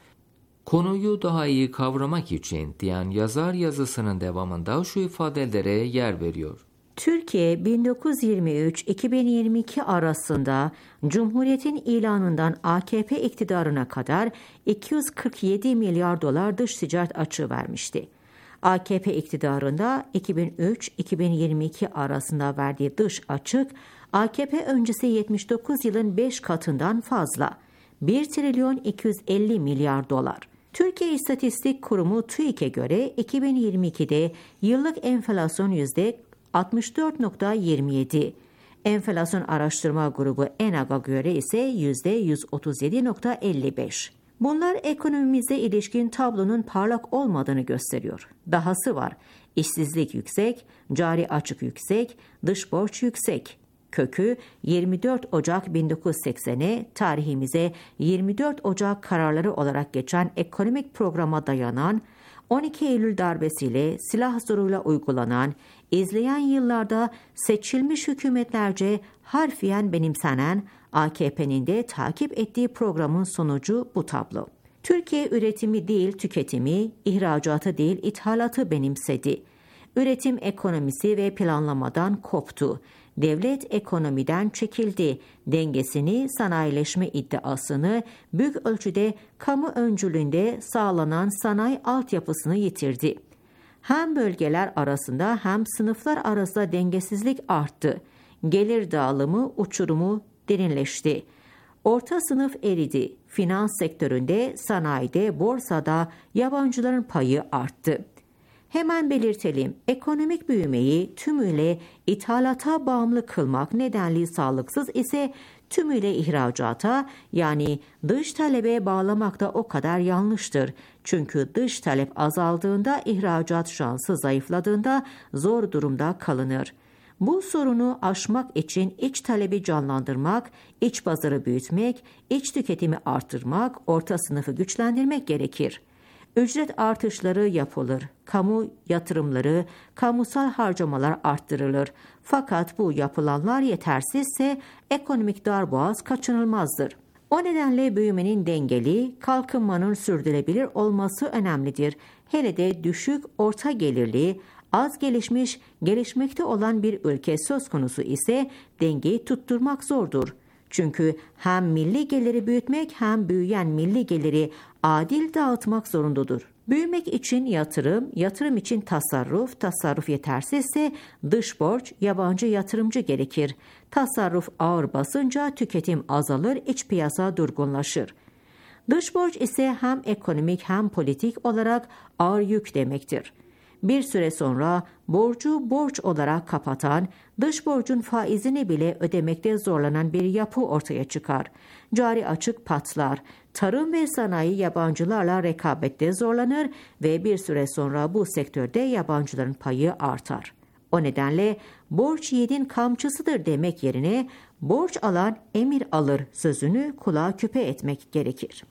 Konuyu daha iyi kavramak için diyen yazar yazısının devamında şu ifadelere yer veriyor. Türkiye bin dokuz yüz yirmi üç iki bin yirmi iki arasında Cumhuriyet'in ilanından A K P iktidarına kadar iki yüz kırk yedi milyar dolar dış ticaret açığı vermişti. A K P iktidarında iki bin üç iki bin yirmi iki arasında verdiği dış açık, A K P öncesi yetmiş dokuz yılın beş katından fazla. bir trilyon iki yüz elli milyar dolar. Türkiye İstatistik Kurumu TÜİK'e göre iki bin yirmi ikide yıllık enflasyon yüzde altmış dört virgül yirmi yedi. Enflasyon Araştırma Grubu ENAG'a göre ise yüzde yüz otuz yedi virgül elli beş. Bunlar ekonomimize ilişkin tablonun parlak olmadığını gösteriyor. Dahası var. İşsizlik yüksek, cari açık yüksek, dış borç yüksek. Kökü yirmi dört Ocak bin dokuz yüz seksene tarihimize yirmi dört Ocak kararları olarak geçen ekonomik programa dayanan, on iki Eylül darbesiyle silah zoruyla uygulanan, izleyen yıllarda seçilmiş hükümetlerce harfiyen benimsenen A K P'nin de takip ettiği programın sonucu bu tablo. Türkiye üretimi değil tüketimi, ihracatı değil ithalatı benimsedi. Üretim ekonomisi ve planlamadan koptu. Devlet ekonomiden çekildi. Dengesini, sanayileşme iddiasını büyük ölçüde kamu öncülüğünde sağlanan sanayi altyapısını yitirdi. Hem bölgeler arasında hem sınıflar arasında dengesizlik arttı. Gelir dağılımı, uçurumu derinleşti. Orta sınıf eridi. Finans sektöründe, sanayide, borsada yabancıların payı arttı. Hemen belirtelim, ekonomik büyümeyi tümüyle ithalata bağımlı kılmak nedenli sağlıksız ise tümüyle ihracata yani dış talebe bağlamak da o kadar yanlıştır. Çünkü dış talep azaldığında ihracat şansı zayıfladığında zor durumda kalınır. Bu sorunu aşmak için iç talebi canlandırmak, iç pazarı büyütmek, iç tüketimi artırmak, orta sınıfı güçlendirmek gerekir. Ücret artışları yapılır, kamu yatırımları, kamusal harcamalar arttırılır. Fakat bu yapılanlar yetersizse ekonomik darboğaz kaçınılmazdır. O nedenle büyümenin dengeli, kalkınmanın sürdürülebilir olması önemlidir. Hele de düşük, orta gelirli, az gelişmiş, gelişmekte olan bir ülke söz konusu ise dengeyi tutturmak zordur. Çünkü hem milli geliri büyütmek hem büyüyen milli geliri adil dağıtmak zorundadır. Büyümek için yatırım, yatırım için tasarruf, tasarruf yetersizse dış borç, yabancı yatırımcı gerekir. Tasarruf ağır basınca tüketim azalır, iç piyasa durgunlaşır. Dış borç ise hem ekonomik hem politik olarak ağır yük demektir. Bir süre sonra borcu borç olarak kapatan, dış borcun faizini bile ödemekte zorlanan bir yapı ortaya çıkar. Cari açık patlar, tarım ve sanayi yabancılarla rekabette zorlanır ve bir süre sonra bu sektörde yabancıların payı artar. O nedenle borç yiğidin kamçısıdır demek yerine borç alan emir alır sözünü kulağa küpe etmek gerekir.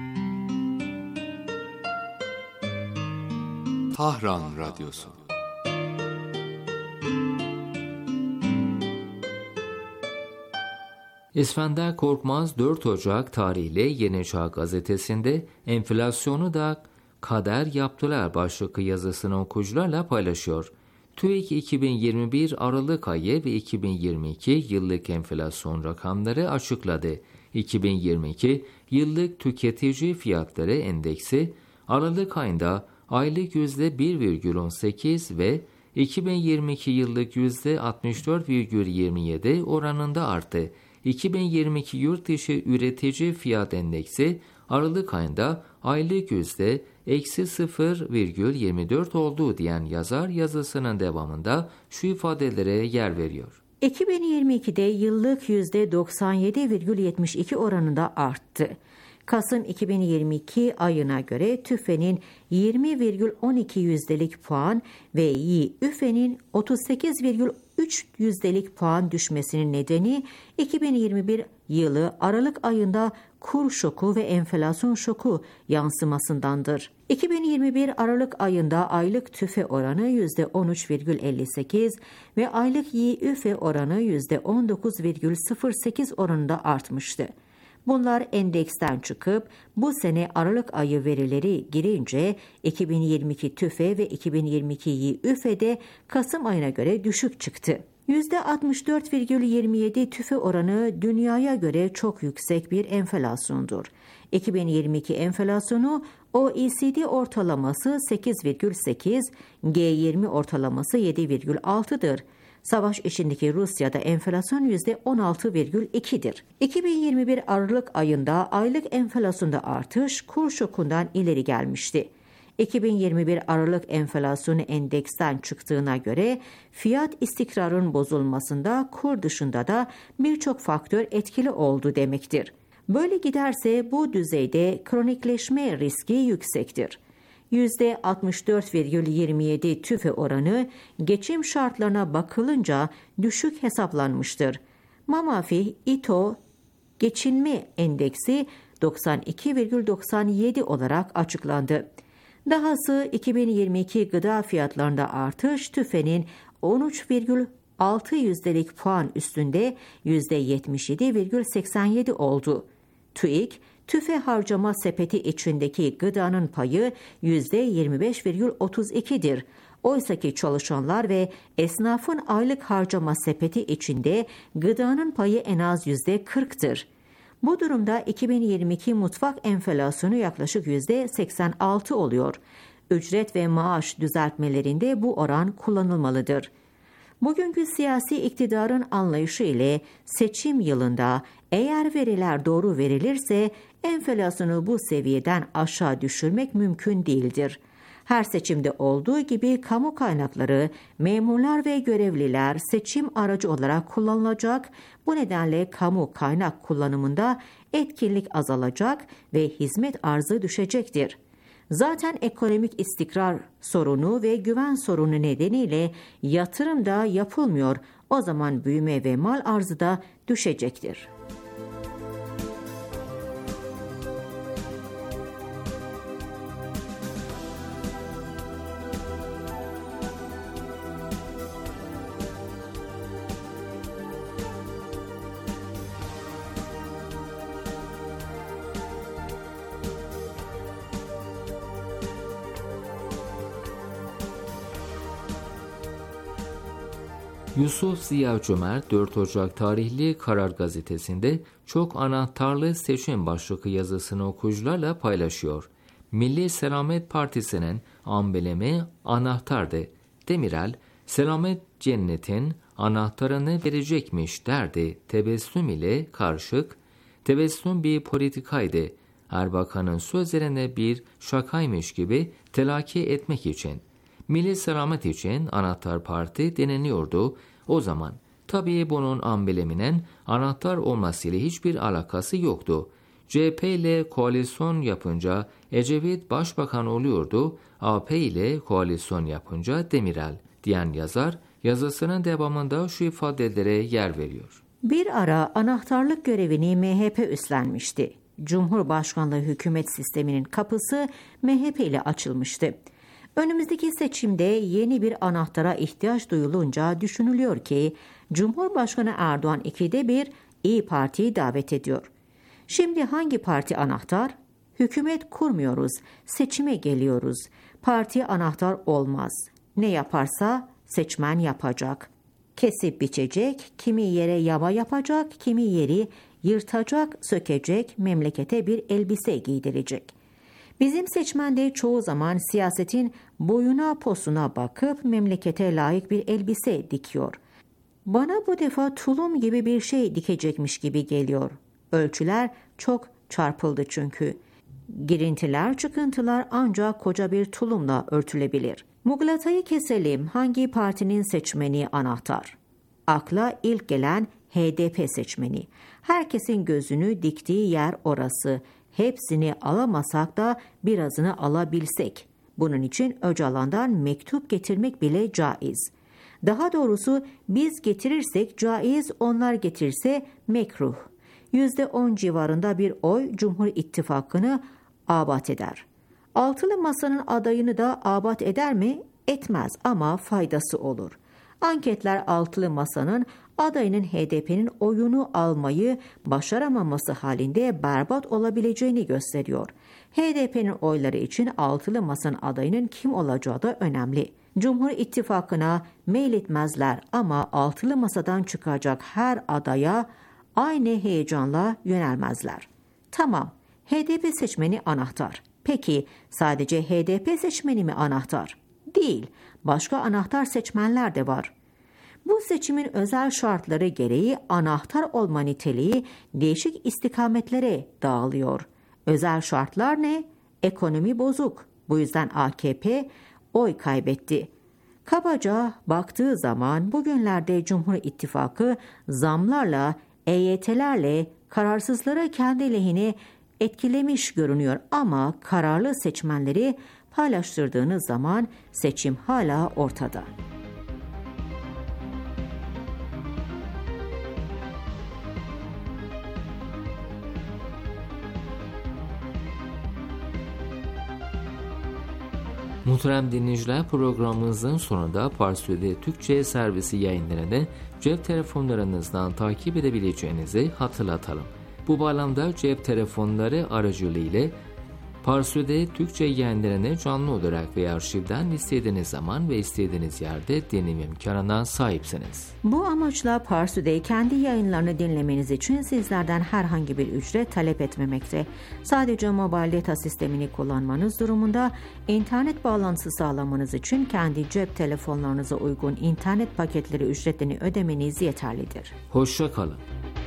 Tahran Radyosu. İskender Korkmaz dört Ocak tarihli Yeni Çağ gazetesinde enflasyonu da kader yaptılar başlıklı yazısını okuyucularla paylaşıyor. TÜİK iki bin yirmi bir Aralık ayı ve iki bin yirmi iki yıllık enflasyon rakamları açıkladı. iki bin yirmi iki yıllık tüketici fiyatları endeksi Aralık ayında aylık yüzde bir virgül on sekiz ve iki bin yirmi iki yıllık yüzde altmış dört virgül yirmi yedi oranında arttı. iki bin yirmi iki yurt dışı üretici fiyat endeksi Aralık ayında aylık yüzde eksi sıfır virgül yirmi dört olduğu diyen yazar yazısının devamında şu ifadelere yer veriyor. iki bin yirmi ikide yıllık yüzde doksan yedi virgül yetmiş iki oranında arttı. Kasım iki bin yirmi iki ayına göre TÜFE'nin yirmi virgül on iki yüzdelik puan ve YİÜFE'nin otuz sekiz virgül üç yüzdelik puan düşmesinin nedeni iki bin yirmi bir yılı Aralık ayında kur şoku ve enflasyon şoku yansımasındandır. iki bin yirmi bir Aralık ayında aylık TÜFE oranı yüzde on üç virgül elli sekiz ve aylık YİÜFE oranı yüzde on dokuz virgül sıfır sekiz oranında artmıştı. Bunlar endeksten çıkıp bu sene Aralık ayı verileri girince iki bin yirmi iki TÜFE ve iki bin yirmi iki YİÜFE'de Kasım ayına göre düşük çıktı. yüzde altmış dört virgül yirmi yedi TÜFE oranı dünyaya göre çok yüksek bir enflasyondur. iki bin yirmi iki enflasyonu O E C D ortalaması sekiz virgül sekiz, G yirmi ortalaması yedi virgül altı'dır. Savaş içindeki Rusya'da enflasyon yüzde on altı virgül iki'dir. iki bin yirmi bir Aralık ayında aylık enflasyonda artış kur şokundan ileri gelmişti. iki bin yirmi bir Aralık enflasyonu endeksten çıktığına göre fiyat istikrarın bozulmasında kur dışında da birçok faktör etkili oldu demektir. Böyle giderse bu düzeyde kronikleşme riski yüksektir. yüzde altmış dört virgül yirmi yedi TÜFE oranı geçim şartlarına bakılınca düşük hesaplanmıştır. Mamafi İTO geçinme endeksi doksan iki virgül doksan yedi olarak açıklandı. Dahası iki bin yirmi iki gıda fiyatlarında artış TÜFE'nin on üç virgül altı yüzdelik puan üstünde yüzde yetmiş yedi virgül seksen yedi oldu. TÜİK, TÜFE harcama sepeti içindeki gıdanın payı yüzde yirmi beş virgül otuz iki'dir. Oysaki çalışanlar ve esnafın aylık harcama sepeti içinde gıdanın payı en az yüzde kırk'tır. Bu durumda iki bin yirmi iki mutfak enflasyonu yaklaşık yüzde seksen altı oluyor. Ücret ve maaş düzeltmelerinde bu oran kullanılmalıdır. Bugünkü siyasi iktidarın anlayışı ile seçim yılında eğer veriler doğru verilirse enflasyonu bu seviyeden aşağı düşürmek mümkün değildir. Her seçimde olduğu gibi kamu kaynakları, memurlar ve görevliler seçim aracı olarak kullanılacak. Bu nedenle kamu kaynak kullanımında etkinlik azalacak ve hizmet arzı düşecektir. Zaten ekonomik istikrar sorunu ve güven sorunu nedeniyle yatırım da yapılmıyor. O zaman büyüme ve mal arzı da düşecektir. Yusuf Ziya Cömert dört Ocak tarihli Karar Gazetesi'nde çok anahtarlı seçim başlıklı yazısını okuyucularla paylaşıyor. Milli Selamet Partisi'nin amblemi anahtardı. Demirel, Selamet Cennet'in anahtarını verecekmiş derdi tebessüm ile karşık. Tebessüm bir politikaydı. Erbakan'ın sözlerine bir şakaymış gibi telakki etmek için. Milli Selamet için anahtar parti deneniyordu o zaman. Tabii bunun ambleminin anahtar olmasıyla hiçbir alakası yoktu. C H P ile koalisyon yapınca Ecevit başbakan oluyordu, A P ile koalisyon yapınca Demirel diyen yazar yazısının devamında şu ifadelere yer veriyor. Bir ara anahtarlık görevini M H P üstlenmişti. Cumhurbaşkanlığı hükümet sisteminin kapısı M H P ile açılmıştı. Önümüzdeki seçimde yeni bir anahtara ihtiyaç duyulunca düşünülüyor ki Cumhurbaşkanı Erdoğan ikide bir İyi Parti'yi davet ediyor. Şimdi hangi parti anahtar? Hükümet kurmuyoruz, seçime geliyoruz. Parti anahtar olmaz. Ne yaparsa seçmen yapacak. Kesip biçecek, kimi yere yaba yapacak, kimi yeri yırtacak, sökecek, memlekete bir elbise giydirecek. Bizim seçmen de çoğu zaman siyasetin boyuna posuna bakıp memlekete layık bir elbise dikiyor. Bana bu defa tulum gibi bir şey dikecekmiş gibi geliyor. Ölçüler çok çarpıldı çünkü. Girintiler, çıkıntılar ancak koca bir tulumla örtülebilir. Muglatayı keselim. Hangi partinin seçmeni anahtar? Akla ilk gelen H D P seçmeni. Herkesin gözünü diktiği yer orası. Hepsini alamasak da birazını alabilsek. Bunun için Öcalan'dan mektup getirmek bile caiz. Daha doğrusu biz getirirsek caiz, onlar getirse mekruh. yüzde on civarında bir oy Cumhur İttifakı'nı abat eder. Altılı Masa'nın adayını da abat eder mi? Etmez ama faydası olur. Anketler Altılı Masa'nın adayının H D P'nin oyunu almayı başaramaması halinde berbat olabileceğini gösteriyor. H D P'nin oyları için Altılı Masa'nın adayının kim olacağı da önemli. Cumhur İttifakı'na meyletmezler ama Altılı Masa'dan çıkacak her adaya aynı heyecanla yönelmezler. Tamam, H D P seçmeni anahtar. Peki sadece H D P seçmeni mi anahtar? Değil, başka anahtar seçmenler de var. Bu seçimin özel şartları gereği anahtar olma niteliği değişik istikametlere dağılıyor. Özel şartlar ne? Ekonomi bozuk. Bu yüzden A K P oy kaybetti. Kabaca baktığı zaman bugünlerde Cumhur İttifakı zamlarla, E Y T'lerle kararsızları kendi lehine etkilemiş görünüyor ama kararlı seçmenleri paylaştırdığınız zaman seçim hala ortada. Muhterem dinleyiciler, programımızın sonunda Parsi'de Türkçe servisi yayınlarını cep telefonlarınızdan takip edebileceğinizi hatırlatalım. Bu bağlamda cep telefonları aracılığıyla Parsi'de Türkçe yayınlarını canlı olarak ve arşivden istediğiniz zaman ve istediğiniz yerde dinleme imkanına sahipsiniz. Bu amaçla Parsi'de kendi yayınlarını dinlemeniz için sizlerden herhangi bir ücret talep etmemekte. Sadece mobil data sistemini kullanmanız durumunda internet bağlantısı sağlamanız için kendi cep telefonlarınıza uygun internet paketleri ücretlerini ödemeniz yeterlidir. Hoşça kalın.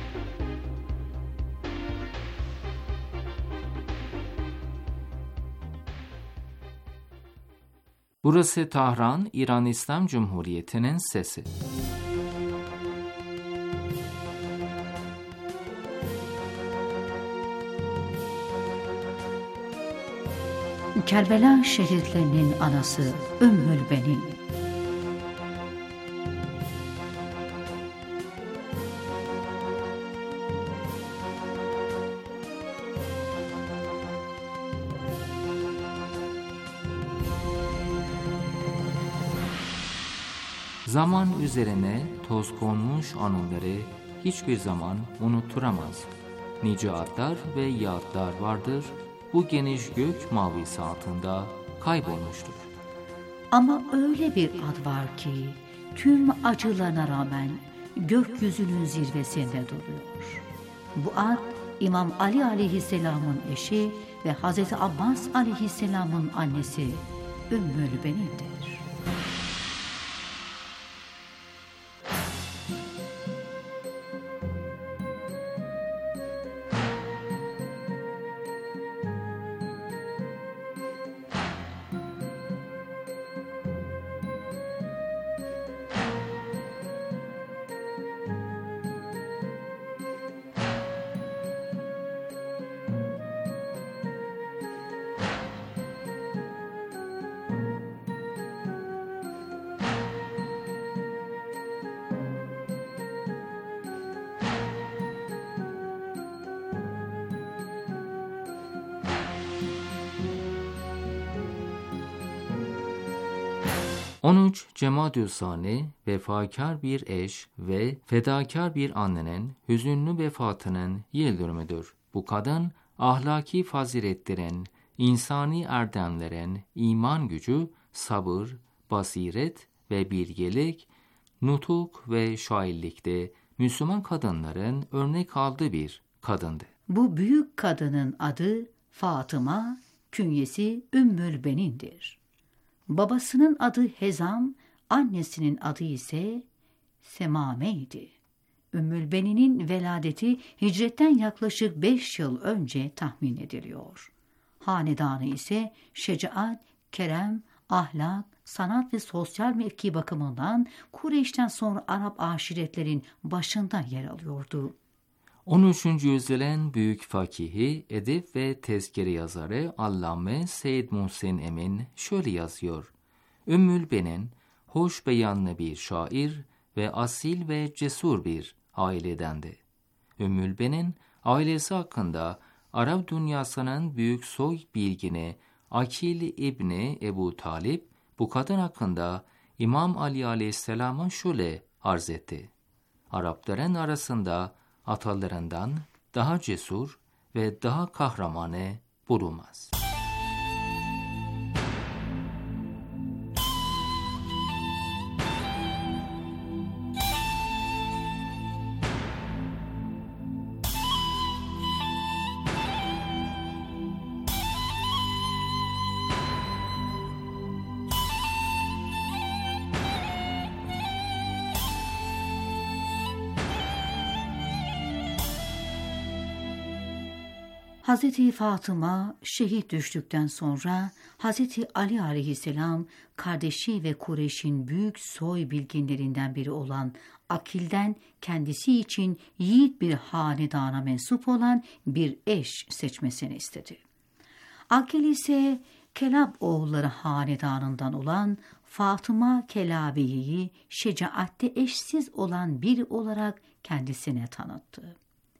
Burası Tahran, İran İslam Cumhuriyeti'nin sesi. Kerbela şehitlerinin anası Ümmül Benin. Zaman üzerine toz konmuş anıları hiçbir zaman unutturamaz. Nice adlar ve yadlar vardır, bu geniş gök mavisi altında kaybolmuştur. Ama öyle bir ad var ki tüm acılarına rağmen gökyüzünün zirvesinde duruyor. Bu ad İmam Ali aleyhisselamın eşi ve Hazreti Abbas aleyhisselamın annesi Ümmül Benin'dir. on üç Cemadü'l-Sani, vefakar bir eş ve fedakar bir annenin hüzünlü vefatının yıl dönümüdür. Bu kadın, ahlaki faziletlerin, insani erdemlerin, iman gücü, sabır, basiret ve bilgelik, nutuk ve şairlikte Müslüman kadınların örnek aldığı bir kadındı. Bu büyük kadının adı Fatıma, künyesi Ümmül Benin'dir. Babasının adı Hezam, annesinin adı ise Semame'ydi. Ümmül Benin'in veladeti hicretten yaklaşık beş yıl önce tahmin ediliyor. Hanedanı ise şecaat, kerem, ahlak, sanat ve sosyal mevki bakımından Kureyş'ten sonra Arap aşiretlerin başında yer alıyordu. on üçüncü yüzyılın büyük fakihi, edip ve tezkere yazarı Allame Seyyid Muhsin Emin şöyle yazıyor. Ümmül Benin, hoş beyanlı bir şair ve asil ve cesur bir ailedendi. Ümmül Benin, ailesi hakkında Arap dünyasının büyük soy bilgini Akil İbni Ebu Talib, bu kadın hakkında İmam Ali Aleyhisselam'a şöyle arz etti. Arapların arasında atalarından daha cesur ve daha kahramanı bulunmaz. Hazreti Fatıma şehit düştükten sonra Hazreti Ali aleyhisselam kardeşi ve Kureyş'in büyük soy bilginlerinden biri olan Akil'den kendisi için yiğit bir hanedana mensup olan bir eş seçmesini istedi. Akil ise Kelab oğulları hanedanından olan Fatıma Kelabiye'yi şecaatte eşsiz olan biri olarak kendisine tanıttı.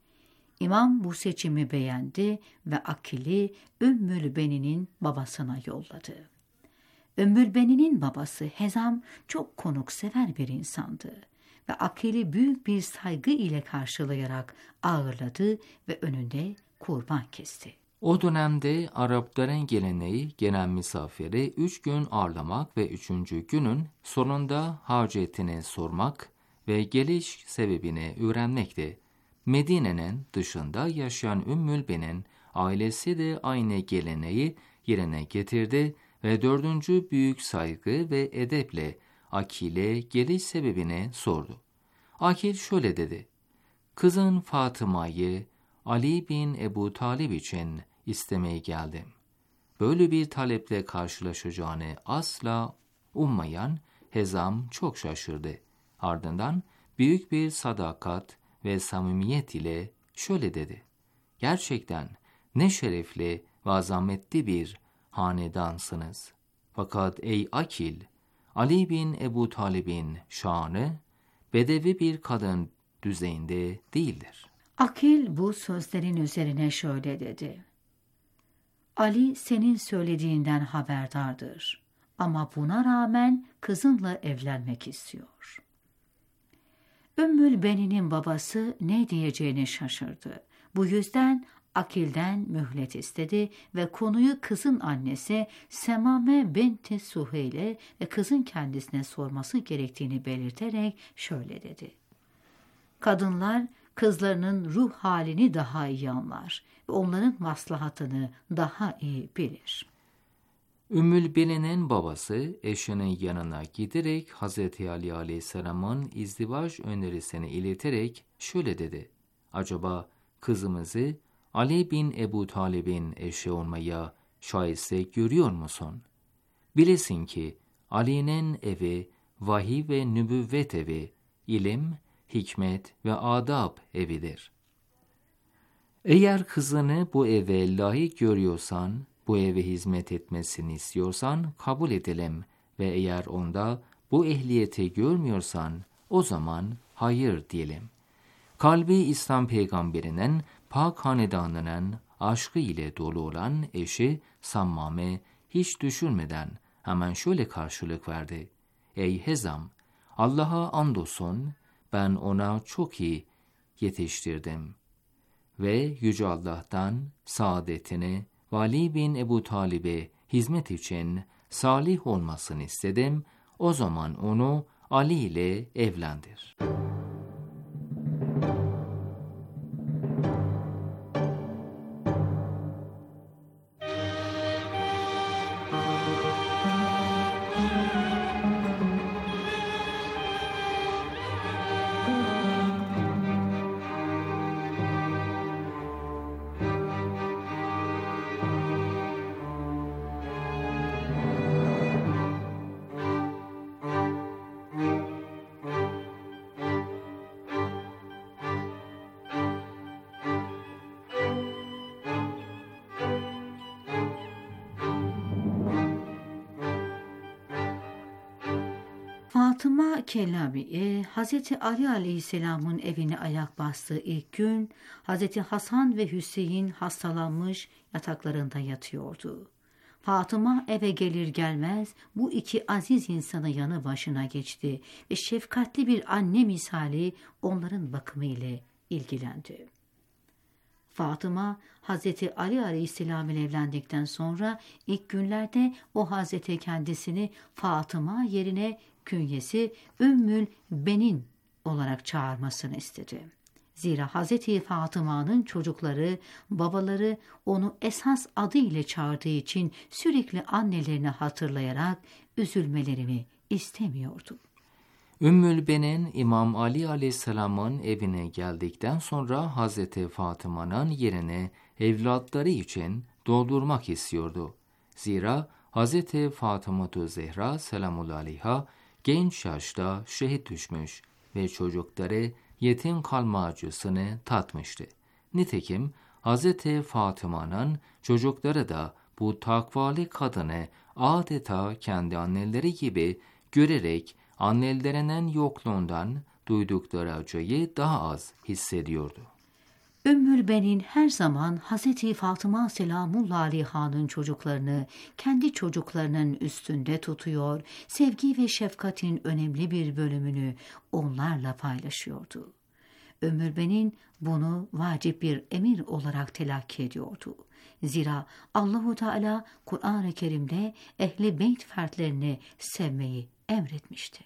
İmam bu seçimi beğendi ve Akil'i Ümmül Benin'in babasına yolladı. Ümmül Benin'in babası Hezam çok konuksever bir insandı ve Akil'i büyük bir saygı ile karşılayarak ağırladı ve önünde kurban kesti. O dönemde Arapların geleneği gelen misafiri üç gün ağırlamak ve üçüncü günün sonunda hacetini sormak ve geliş sebebini öğrenmekti. Medine'nin dışında yaşayan Ümmül Benin ailesi de aynı geleneği yerine getirdi ve dördüncü büyük saygı ve edeple Akil'e geliş sebebini sordu. Akil şöyle dedi: "Kızın Fatıma'yı Ali bin Ebu Talib için istemeye geldim." Böyle bir taleple karşılaşacağını asla ummayan Hezam çok şaşırdı. Ardından büyük bir sadakat ve samimiyet ile şöyle dedi: "Gerçekten ne şerefli ve azametli bir hanedansınız. Fakat ey Akil, Ali bin Ebu Talib'in şanı bedevi bir kadın düzeyinde değildir." Akil bu sözlerin üzerine şöyle dedi: "Ali senin söylediğinden haberdardır ama buna rağmen kızınla evlenmek istiyor." Ümmül Benin'in babası ne diyeceğini şaşırdı. Bu yüzden Akil'den mühlet istedi ve konuyu kızın annesi Semame binti Suheyl'e ve kızın kendisine sorması gerektiğini belirterek şöyle dedi: "Kadınlar kızlarının ruh halini daha iyi anlar ve onların maslahatını daha iyi bilir." Ümmül Benin'in babası eşinin yanına giderek Hazreti Ali Aleyhisselam'ın izdivaç önerisini ileterek şöyle dedi: "Acaba kızımızı Ali bin Ebu Talib'in eşi olmaya şayeste görüyor musun? Bilesin ki Ali'nin evi vahiy ve nübüvvet evi, ilim, hikmet ve adab evidir. Eğer kızını bu eve layık görüyorsan, bu eve hizmet etmesini istiyorsan kabul edelim ve eğer onda bu ehliyeti görmüyorsan o zaman hayır diyelim." Kalbi İslam peygamberinin pak hanedanının aşkı ile dolu olan eşi Sammame hiç düşünmeden hemen şöyle karşılık verdi: ey Hezam, Allah'a andolsun ben ona çok iyi yetiştirdim. Ve Yüce Allah'tan saadetini Vali bin Ebu Talib'e hizmet için salih olmasını istedim. O zaman onu Ali ile evlendir. Fatıma Kellabi'ye Hazreti Ali Aleyhisselam'ın evine ayak bastığı ilk gün Hazreti Hasan ve Hüseyin hastalanmış yataklarında yatıyordu. Fatıma eve gelir gelmez bu iki aziz insanı yanı başına geçti ve şefkatli bir anne misali onların bakımı ile ilgilendi. Fatıma Hazreti Ali Aleyhisselam ile evlendikten sonra ilk günlerde o Hazreti kendisini Fatıma yerine künyesi Ümmül Benin olarak çağırmasını istedi. Zira Hazreti Fatıma'nın çocukları, babaları onu esas adı ile çağırdığı için sürekli annelerini hatırlayarak üzülmelerini istemiyordu. Ümmül Benin İmam Ali Aleyhisselam'ın evine geldikten sonra Hazreti Fatıma'nın yerini evlatları için doldurmak istiyordu. Zira Hazreti Fatıma-tü Zehra selamun aleyha genç yaşta şehit düşmüş ve çocukları yetim kalma acısını tatmıştı. Nitekim Hazreti Fatıma'nın çocukları da bu takvalı kadını adeta kendi anneleri gibi görerek annelerinin yokluğundan duydukları acıyı daha az hissediyordu. Ümmül Benin her zaman Hazreti Fatıma Selamullahi Aleyha'nın çocuklarını kendi çocuklarının üstünde tutuyor, sevgi ve şefkatin önemli bir bölümünü onlarla paylaşıyordu. Ümmül Benin bunu vacip bir emir olarak telakki ediyordu. Zira Allahu Teala Kur'an-ı Kerim'de ehli beyt fertlerini sevmeyi emretmişti.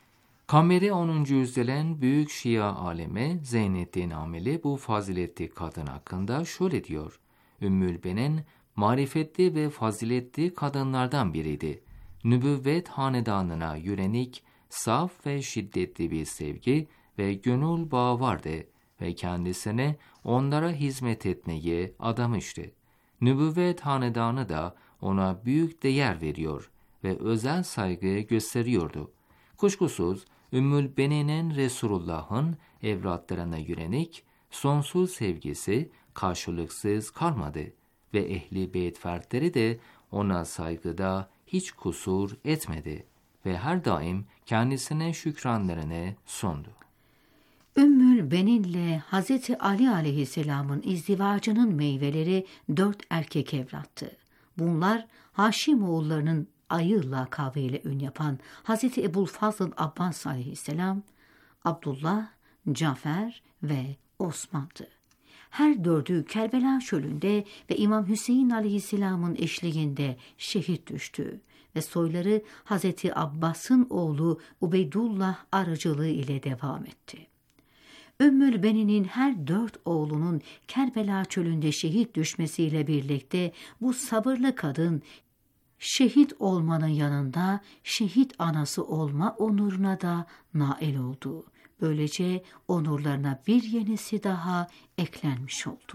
Kameri onuncu yüzyılın büyük Şia alemi Zeynettin Ameli bu faziletli kadın hakkında şöyle diyor. Ümmül Benin marifetli ve faziletli kadınlardan biriydi. Nübüvvet hanedanına yönelik saf ve şiddetli bir sevgi ve gönül bağı vardı ve kendisine onlara hizmet etmeyi adamıştı. Nübüvvet hanedanı da ona büyük değer veriyor ve özel saygı gösteriyordu. Kuşkusuz Ümmül Benin'in Resulullah'ın evlatlarına yönelik sonsuz sevgisi karşılıksız kalmadı ve ehli beyt fertleri de ona saygıda hiç kusur etmedi ve her daim kendisine şükranlarını sundu. Ümmül Benin'le Hazreti Ali Aleyhisselam'ın izdivacının meyveleri dört erkek evlattı. Bunlar Haşim oğullarının ayı lakabıyla ün yapan Hazreti Ebu'l-Fazıl Abbas Aleyhisselam, Abdullah, Cafer ve Osman'dı. Her dördü Kerbela çölünde ve İmam Hüseyin Aleyhisselam'ın eşliğinde şehit düştü ve soyları Hazreti Abbas'ın oğlu Ubeydullah aracılığı ile devam etti. Ümmül Benin'in her dört oğlunun Kerbela çölünde şehit düşmesiyle birlikte bu sabırlı kadın şehit olmanın yanında şehit anası olma onuruna da nail oldu. Böylece onurlarına bir yenisi daha eklenmiş oldu.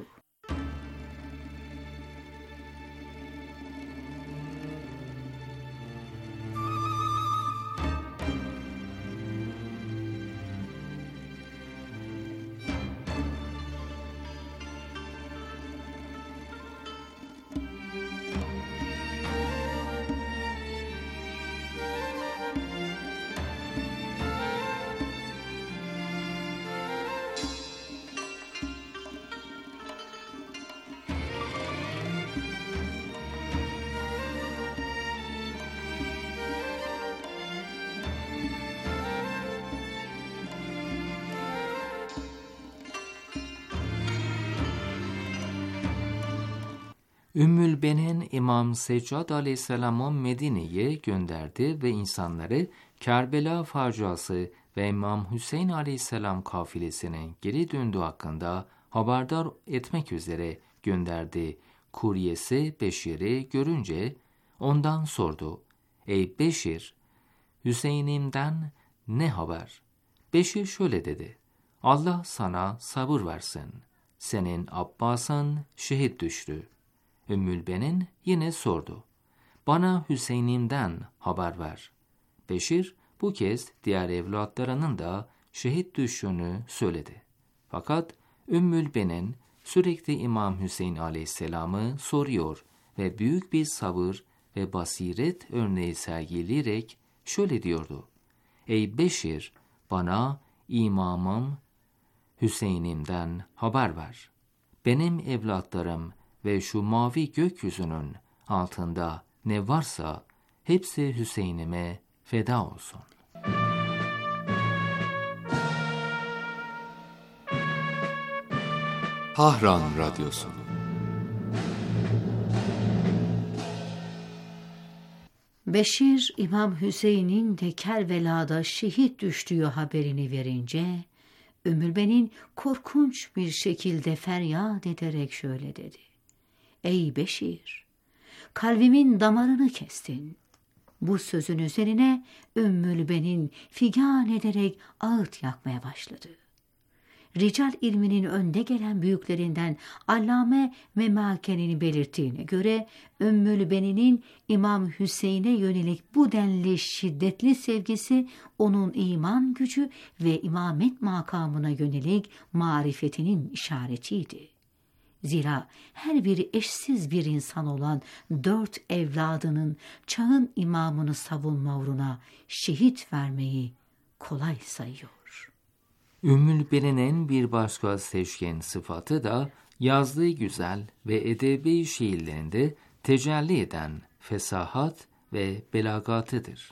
Ümmül Benin İmam Seccad Aleyhisselam'ı Medine'ye gönderdi ve insanları Kerbela faciası ve İmam Hüseyin Aleyhisselam kafilesinin geri döndüğü hakkında haberdar etmek üzere gönderdi. Kuryesi Beşir'i görünce ondan sordu. Ey Beşir, Hüseyin'imden ne haber? Beşir şöyle dedi. Allah sana sabır versin. Senin Abbas'ın şehit düştü. Ümmül Benin yine sordu. Bana Hüseyin'imden haber ver. Beşir bu kez diğer evlatlarının da şehit düştüğünü söyledi. Fakat Ümmül Benin sürekli İmam Hüseyin Aleyhisselam'ı soruyor ve büyük bir sabır ve basiret örneği sergileyerek şöyle diyordu. Ey Beşir, bana imamım Hüseyin'imden haber ver. Benim evlatlarım ve şu mavi gökyüzünün altında ne varsa hepsi Hüseyin'ime feda olsun. Tahran Radyosu. Beşir, İmam Hüseyin'in de Kerbela'da şehit düştüğü haberini verince, Ümmül Benin korkunç bir şekilde feryat ederek şöyle dedi. Ey Beşir, kalbimin damarını kestin. Bu sözün üzerine Ümmül Benin figan ederek ağıt yakmaya başladı. Rical ilminin önde gelen büyüklerinden Allame Memake'nin belirttiğine göre Ümmül Benin'in İmam Hüseyin'e yönelik bu denli şiddetli sevgisi onun iman gücü ve imamet makamına yönelik marifetinin işaretiydi. Zira her biri eşsiz bir insan olan dört evladının çağın imamını savunma uğruna şehit vermeyi kolay sayıyor. Ümmül Benin'in bir başka seçkin sıfatı da yazdığı güzel ve edebi şiirlerinde tecelli eden fesahat ve belagatıdır.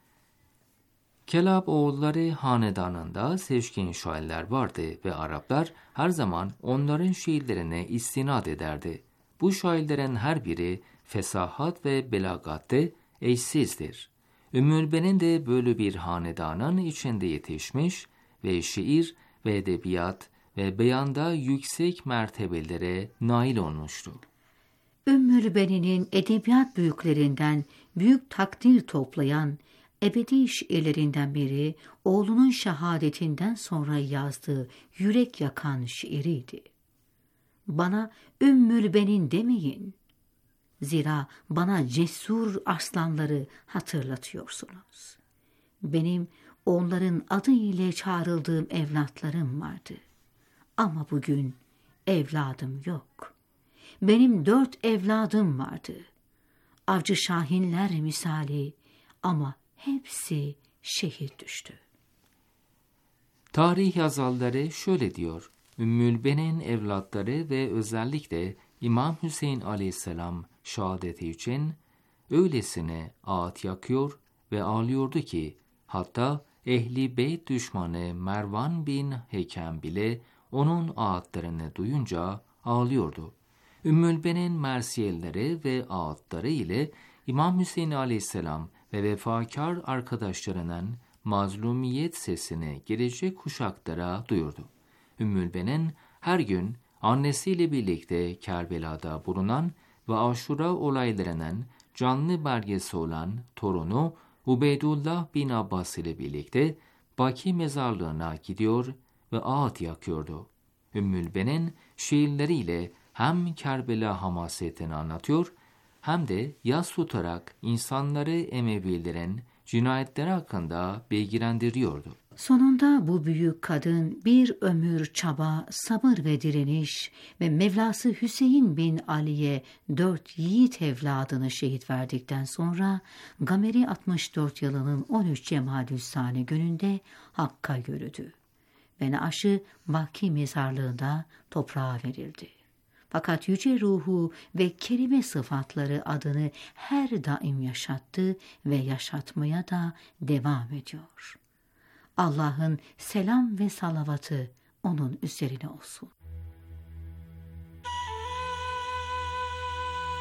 Kelab oğulları hanedanında seçkin şairler vardı ve Araplar her zaman onların şiirlerine istinad ederdi. Bu şairlerin her biri fesahat ve belagatte eşsizdir. Ümmül Benin de böyle bir hanedanın içinde yetişmiş ve şiir ve edebiyat ve beyanda yüksek mertebelere nail olmuştu. Ümmül Benin'in edebiyat büyüklerinden büyük takdir toplayan ebedi şiirlerinden biri oğlunun şehadetinden sonra yazdığı yürek yakan şiiriydi. Bana Ümmül Benin demeyin. Zira bana cesur arslanları hatırlatıyorsunuz. Benim onların adı ile çağrıldığım evlatlarım vardı. Ama bugün evladım yok. Benim dört evladım vardı. Avcı şahinler misali ama hepsi şehit düştü. Tarih yazarları şöyle diyor. Ümmül Benin evlatları ve özellikle İmam Hüseyin Aleyhisselam şehadeti için öylesine ağıt yakıyor ve ağlıyordu ki hatta Ehli Beyt düşmanı Mervan bin Hekem bile onun ağıtlarını duyunca ağlıyordu. Ümmül Benin mersiyelleri ve ağıtları ile İmam Hüseyin Aleyhisselam ve vefakar arkadaşlarının mazlumiyet sesini gelecek kuşaklara duyurdu. Ümmül Benin her gün annesiyle birlikte Kerbela'da bulunan ve Aşura olaylarının canlı belgesi olan torunu Ubeydullah bin Abbas ile birlikte Baki mezarlığına gidiyor ve ağıt yakıyordu. Ümmül Benin şiirleriyle hem Kerbela hamasetini anlatıyor hem de yas tutarak insanları Emevilerin cinayetleri hakkında bilgilendiriyordu. Sonunda bu büyük kadın bir ömür çaba, sabır ve direniş ve Mevlası Hüseyin bin Ali'ye dört yiğit evladını şehit verdikten sonra Gameri altmış dört yılının on üç Cemaadü'l-Sani gününde Hakk'a yürüdü ve naaşı Baki mezarlığında toprağa verildi. Fakat yüce ruhu ve kerime sıfatları adını her daim yaşattı ve yaşatmaya da devam ediyor. Allah'ın selam ve salavatı onun üzerine olsun.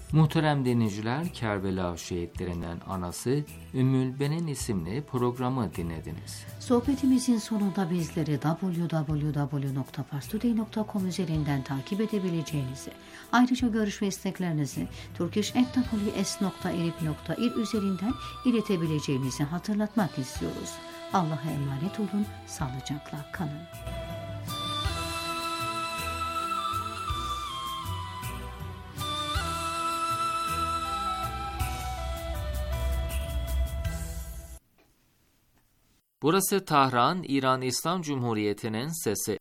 Muhterem dinleyiciler, Kerbela şehitlerinden anası Ümmül Benen isimli programı dinlediniz. Sohbetimizin sonunda bizleri double-u double-u double-u nokta parstoday nokta com üzerinden takip edebileceğinizi, ayrıca görüş ve isteklerinizi turkish at w s nokta erip nokta ir üzerinden iletebileceğinizi hatırlatmak istiyoruz. Allah'a emanet olun, sağlıcakla kalın. Burası Tahran, İran İslam Cumhuriyeti'nin sesi.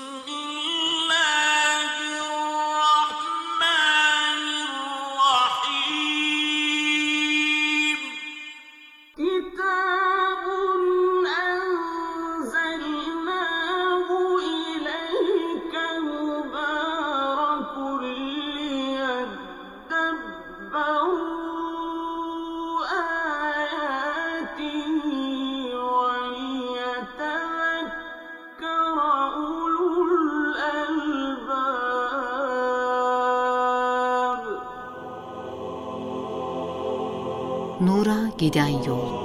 Nura giden yol.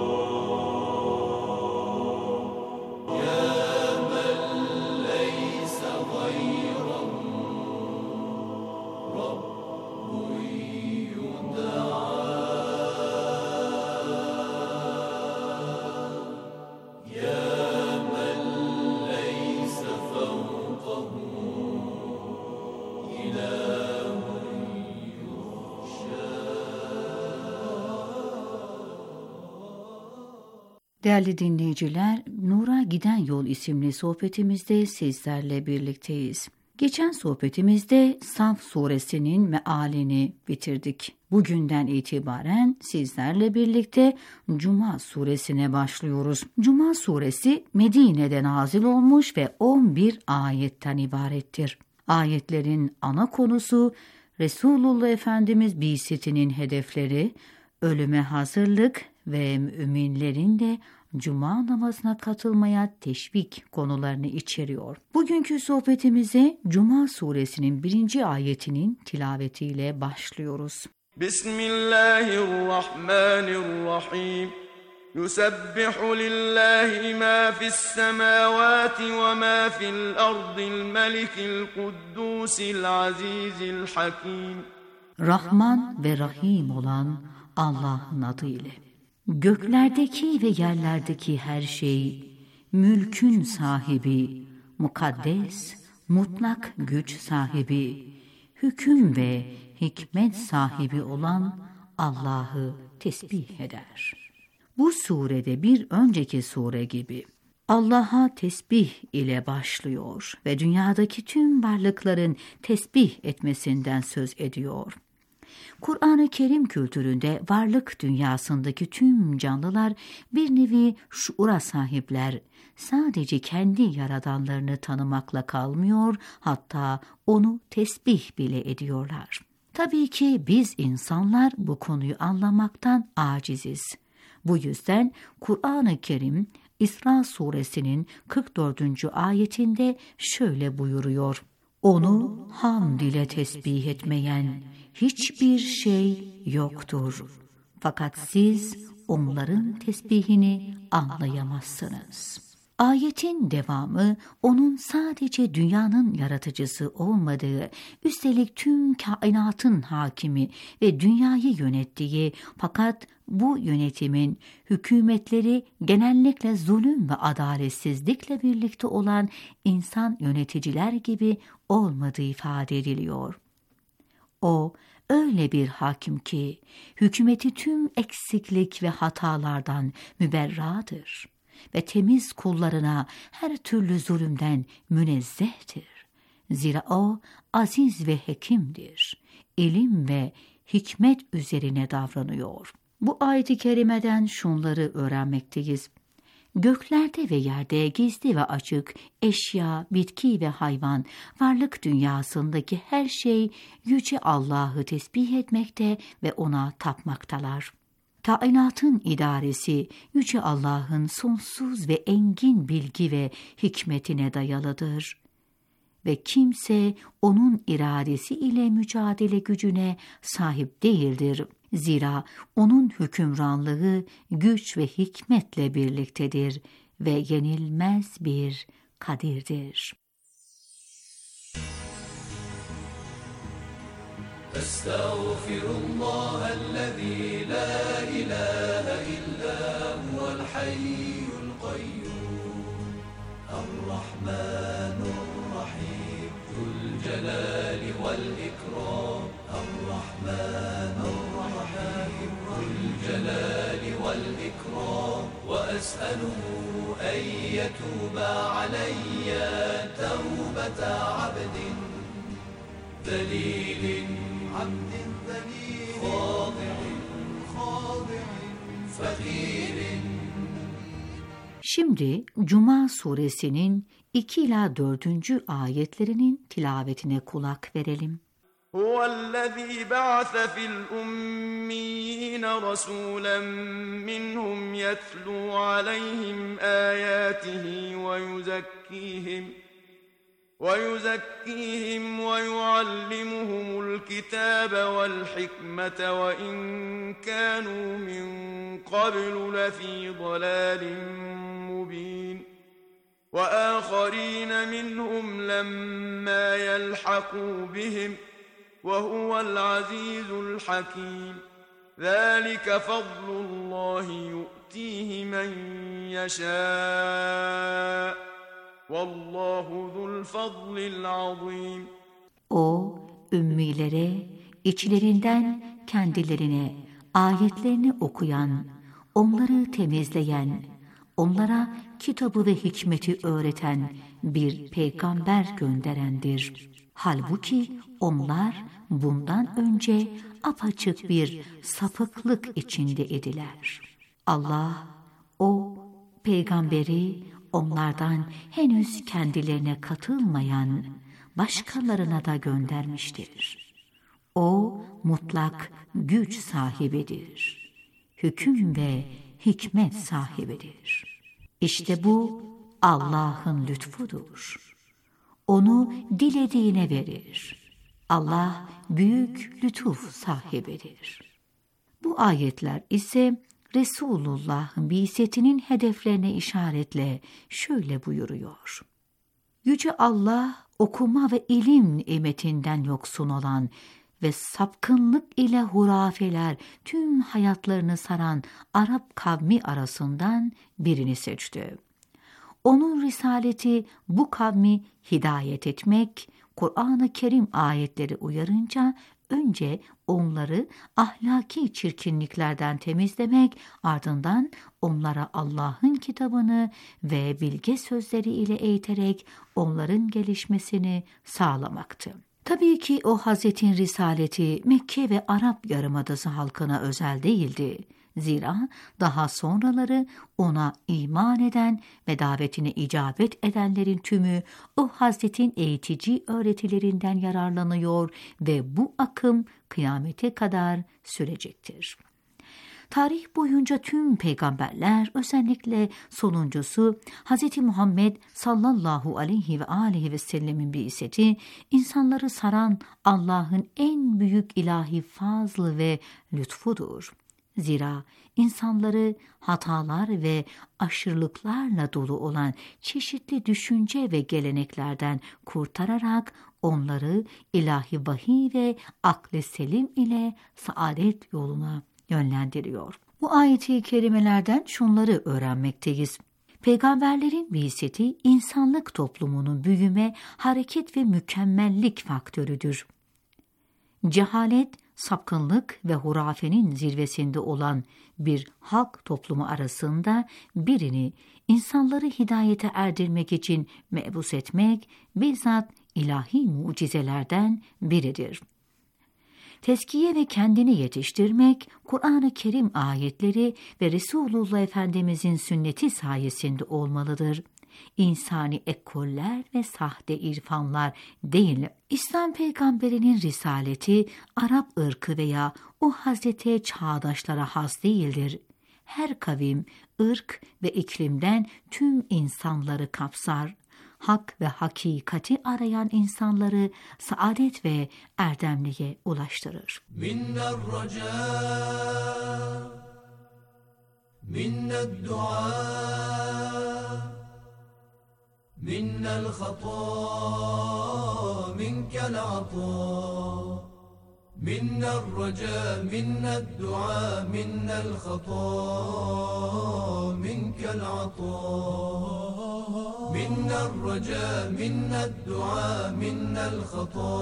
Değerli dinleyiciler, Nur'a Giden Yol isimli sohbetimizde sizlerle birlikteyiz. Geçen sohbetimizde Saf suresinin mealini bitirdik. Bugünden itibaren sizlerle birlikte Cuma suresine başlıyoruz. Cuma suresi Medine'de nazil olmuş ve on bir ayetten ibarettir. Ayetlerin ana konusu Resulullah Efendimiz bi'setinin hedefleri, ölüme hazırlık ve müminlerin de Cuma namazına katılmaya teşvik konularını içeriyor. Bugünkü sohbetimize Cuma suresinin birinci ayetinin tilavetiyle başlıyoruz. Bismillahirrahmanirrahim. Yusebbihu lillahi ma fis semavati ve ma fil ardil melikil kuddusil azizil hakim. Rahman ve Rahim olan Allah'ın adıyla. Göklerdeki ve yerlerdeki her şey, mülkün sahibi, mukaddes, mutlak güç sahibi, hüküm ve hikmet sahibi olan Allah'ı tesbih eder. Bu surede bir önceki sure gibi Allah'a tesbih ile başlıyor ve dünyadaki tüm varlıkların tesbih etmesinden söz ediyor. Kur'an-ı Kerim kültüründe varlık dünyasındaki tüm canlılar bir nevi şuura sahipler. Sadece kendi yaradanlarını tanımakla kalmıyor, hatta onu tesbih bile ediyorlar. Tabii ki biz insanlar bu konuyu anlamaktan aciziz. Bu yüzden Kur'an-ı Kerim İsra suresinin kırk dördüncü ayetinde şöyle buyuruyor: Onu hamd ile tesbih etmeyen hiçbir şey yoktur. Fakat siz onların tesbihini anlayamazsınız. Ayetin devamı onun sadece dünyanın yaratıcısı olmadığı, üstelik tüm kainatın hakimi ve dünyayı yönettiği, fakat bu yönetimin hükümetleri genellikle zulüm ve adaletsizlikle birlikte olan insan yöneticiler gibi olmadığı ifade ediliyor. O öyle bir hakim ki hükümeti tüm eksiklik ve hatalardan müberradır ve temiz kullarına her türlü zulümden münezzehtir. Zira o aziz ve hekimdir. İlim ve hikmet üzerine davranıyor. Bu ayet-i kerimeden şunları öğrenmekteyiz. Göklerde ve yerde gizli ve açık eşya, bitki ve hayvan, varlık dünyasındaki her şey Yüce Allah'ı tesbih etmekte ve ona tapmaktalar. Kainatın idaresi Yüce Allah'ın sonsuz ve engin bilgi ve hikmetine dayalıdır. ve kimse onun iradesi ile mücadele gücüne sahip değildir. Zira onun hükümranlığı güç ve hikmetle birliktedir ve yenilmez bir kadirdir. Estağfirullahellezî la ilahe illa huvel hayyul kayyum Er-Rahmanur-Rahim Zülcelali vel ikram Er-Rahmanur-Rahim Zülcelali vel ikram Ve es'eluhu en yetûbe aleyye tevbete abdin zelîlin عبد ذليل خاضع خاضع فقير. Şimdi Cuma suresinin iki ila dördüncü ayetlerinin tilavetine kulak verelim. Huvellezî ba'ase fil ummiyîne rasûlen minhum yetlû aleyhim âyâtihi ve yuzekkîhim وَيُزَكِّيهِمْ وَيُعَلِّمُهُمُ الْكِتَابَ وَالْحِكْمَةَ وَإِنْ كَانُوا مِنْ قَبْلُ لَفِي ضَلَالٍ مُبِينٍ وَآخَرِينَ مِنْهُمْ لَمَّا يَلْحَقُوا بِهِمْ وَهُوَ الْعَزِيزُ الْحَكِيمُ ذَلِكَ فَضْلُ اللّٰهِ يُؤْتِيهِ مَنْ يَشَاءُ Vallahu zul fadlil azim. O ümmilere, içlerinden kendilerine ayetlerini okuyan, onları temizleyen, onlara kitabı ve hikmeti öğreten bir peygamber gönderendir. Halbuki onlar bundan önce apaçık bir sapıklık içindeydiler. Allah o peygamberi onlardan henüz kendilerine katılmayan başkalarına da göndermiştir. O mutlak güç sahibidir. Hüküm ve hikmet sahibidir. İşte bu Allah'ın lütfudur. Onu dilediğine verir. Allah büyük lütuf sahibidir. Bu ayetler ise Resulullah'ın bi'setinin hedeflerine işaretle şöyle buyuruyor. Yüce Allah, okuma ve ilim nimetinden yoksun olan ve sapkınlık ile hurafeler tüm hayatlarını saran Arap kavmi arasından birini seçti. Onun risaleti bu kavmi hidayet etmek, Kur'an-ı Kerim ayetleri uyarınca önce onları ahlaki çirkinliklerden temizlemek, ardından onlara Allah'ın kitabını ve bilge sözleri ile eğiterek onların gelişmesini sağlamaktı. Tabii ki o Hazretin risaleti Mekke ve Arap Yarımadası halkına özel değildi. Zira daha sonraları ona iman eden ve davetine icabet edenlerin tümü o Hazretin eğitici öğretilerinden yararlanıyor ve bu akım kıyamete kadar sürecektir. Tarih boyunca tüm peygamberler, özellikle sonuncusu Hz. Muhammed sallallahu aleyhi ve aleyhi ve sellemin bi'seti, insanları saran Allah'ın en büyük ilahi fazlı ve lütfudur. Zira insanları hatalar ve aşırılıklarla dolu olan çeşitli düşünce ve geleneklerden kurtararak onları ilahi vahiy ve akl-i selim ile saadet yoluna yönlendiriyor. Bu ayet-i kerimelerden şunları öğrenmekteyiz. Peygamberlerin bi'seti insanlık toplumunun büyüme, hareket ve mükemmellik faktörüdür. Cehalet, sapkınlık ve hurafenin zirvesinde olan bir halk toplumu arasında birini insanları hidayete erdirmek için mebus etmek bizzat ilahi mucizelerden biridir. Tezkiye ve kendini yetiştirmek, Kur'an-ı Kerim ayetleri ve Resulullah Efendimizin sünneti sayesinde olmalıdır. İnsani ekoller ve sahte irfanlar değil. İslam peygamberinin risaleti Arap ırkı veya o hazreti çağdaşlara has değildir. Her kavim, ırk ve iklimden tüm insanları kapsar. hak ve hakikati arayan insanları saadet ve erdemliğe ulaştırır. Minnel raca, minned dua, minnel hata, minkel ata. من الرجاء من الدعاء من الخطا منك العطاء من الرجاء من الدعاء من الخطا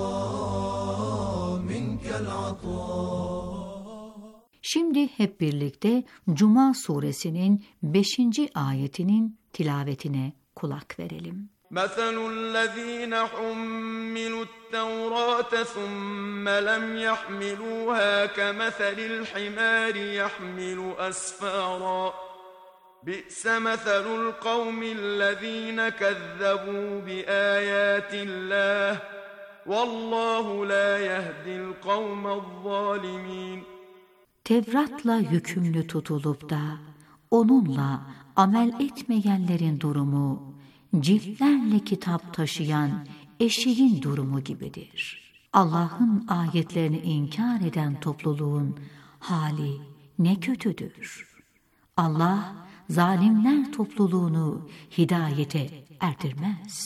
منك العطاء. Şimdi hep birlikte Cuma suresinin beşinci ayetinin tilavetine kulak verelim. مثل الذين حملوا التوراة ثم لم يحملوها كمثل الحمار يحمل أسفارا بئس مثل القوم الذين كذبوا بآيات الله والله لا يهدي القوم الظالمين. Tevrat'la yükümlü tutulup da onunla amel etmeyenlerin durumu, ciltlerle kitap taşıyan eşeğin durumu gibidir. Allah'ın ayetlerini inkar eden topluluğun hali ne kötüdür. Allah zalimler topluluğunu hidayete erdirmez.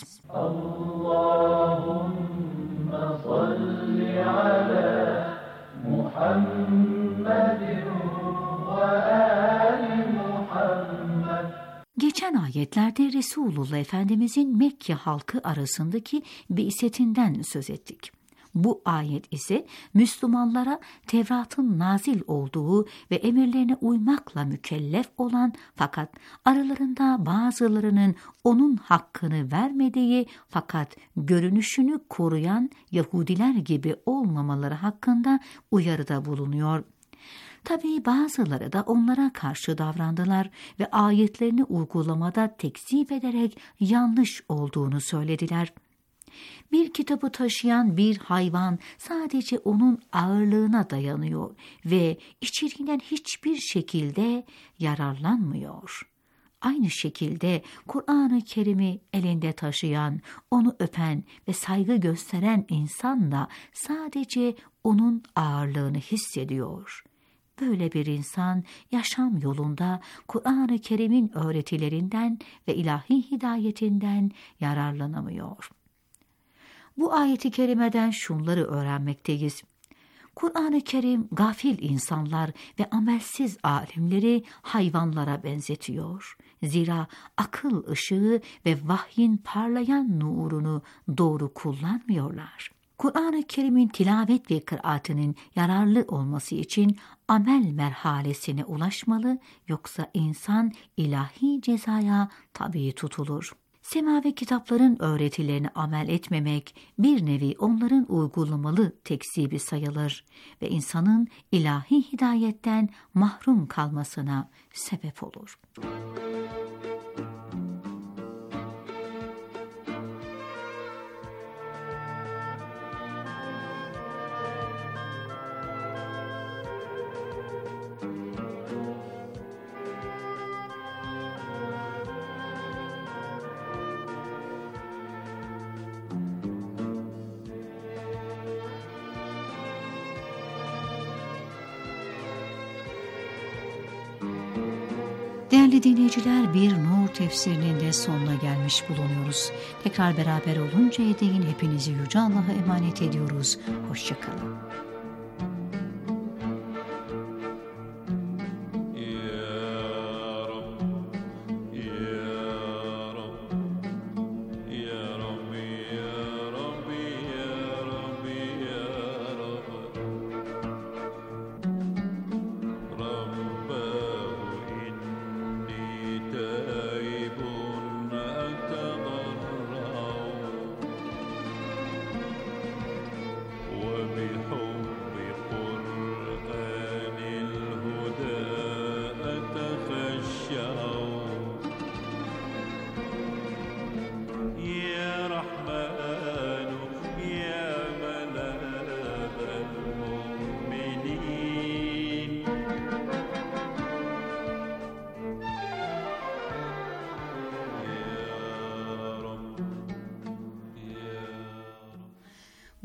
Allahümme salli ala Muhammedin ve ali Muhammed. Geçen ayetlerde Resulullah Efendimizin Mekke halkı arasındaki bi'setinden söz ettik. Bu ayet ise Müslümanlara Tevrat'ın nazil olduğu ve emirlerine uymakla mükellef olan fakat aralarında bazılarının onun hakkını vermediği fakat görünüşünü koruyan Yahudiler gibi olmamaları hakkında uyarıda bulunuyor. Tabii bazıları da onlara karşı davrandılar ve ayetlerini uygulamada tekzip ederek yanlış olduğunu söylediler. Bir kitabı taşıyan bir hayvan sadece onun ağırlığına dayanıyor ve içeriğinden hiçbir şekilde yararlanmıyor. Aynı şekilde Kur'an-ı Kerim'i elinde taşıyan, onu öpen ve saygı gösteren insan da sadece onun ağırlığını hissediyor. Böyle bir insan yaşam yolunda Kur'an-ı Kerim'in öğretilerinden ve ilahi hidayetinden yararlanamıyor. Bu ayeti kerimeden şunları öğrenmekteyiz. Kur'an-ı Kerim gafil insanlar ve amelsiz alimleri hayvanlara benzetiyor. Zira akıl ışığı ve vahyin parlayan nurunu doğru kullanmıyorlar. Kur'an-ı Kerim'in tilavet ve kıraatinin yararlı olması için amel merhalesine ulaşmalı, yoksa insan ilahi cezaya tabi tutulur. Semavi kitapların öğretilerini amel etmemek bir nevi onların uygulamalı tekzibi sayılır ve insanın ilahi hidayetten mahrum kalmasına sebep olur. Değerli dinleyiciler, bir Nur tefsirinin de sonuna gelmiş bulunuyoruz. Tekrar beraber oluncaya değin hepinizi Yüce Allah'a emanet ediyoruz. Hoşçakalın. وبحب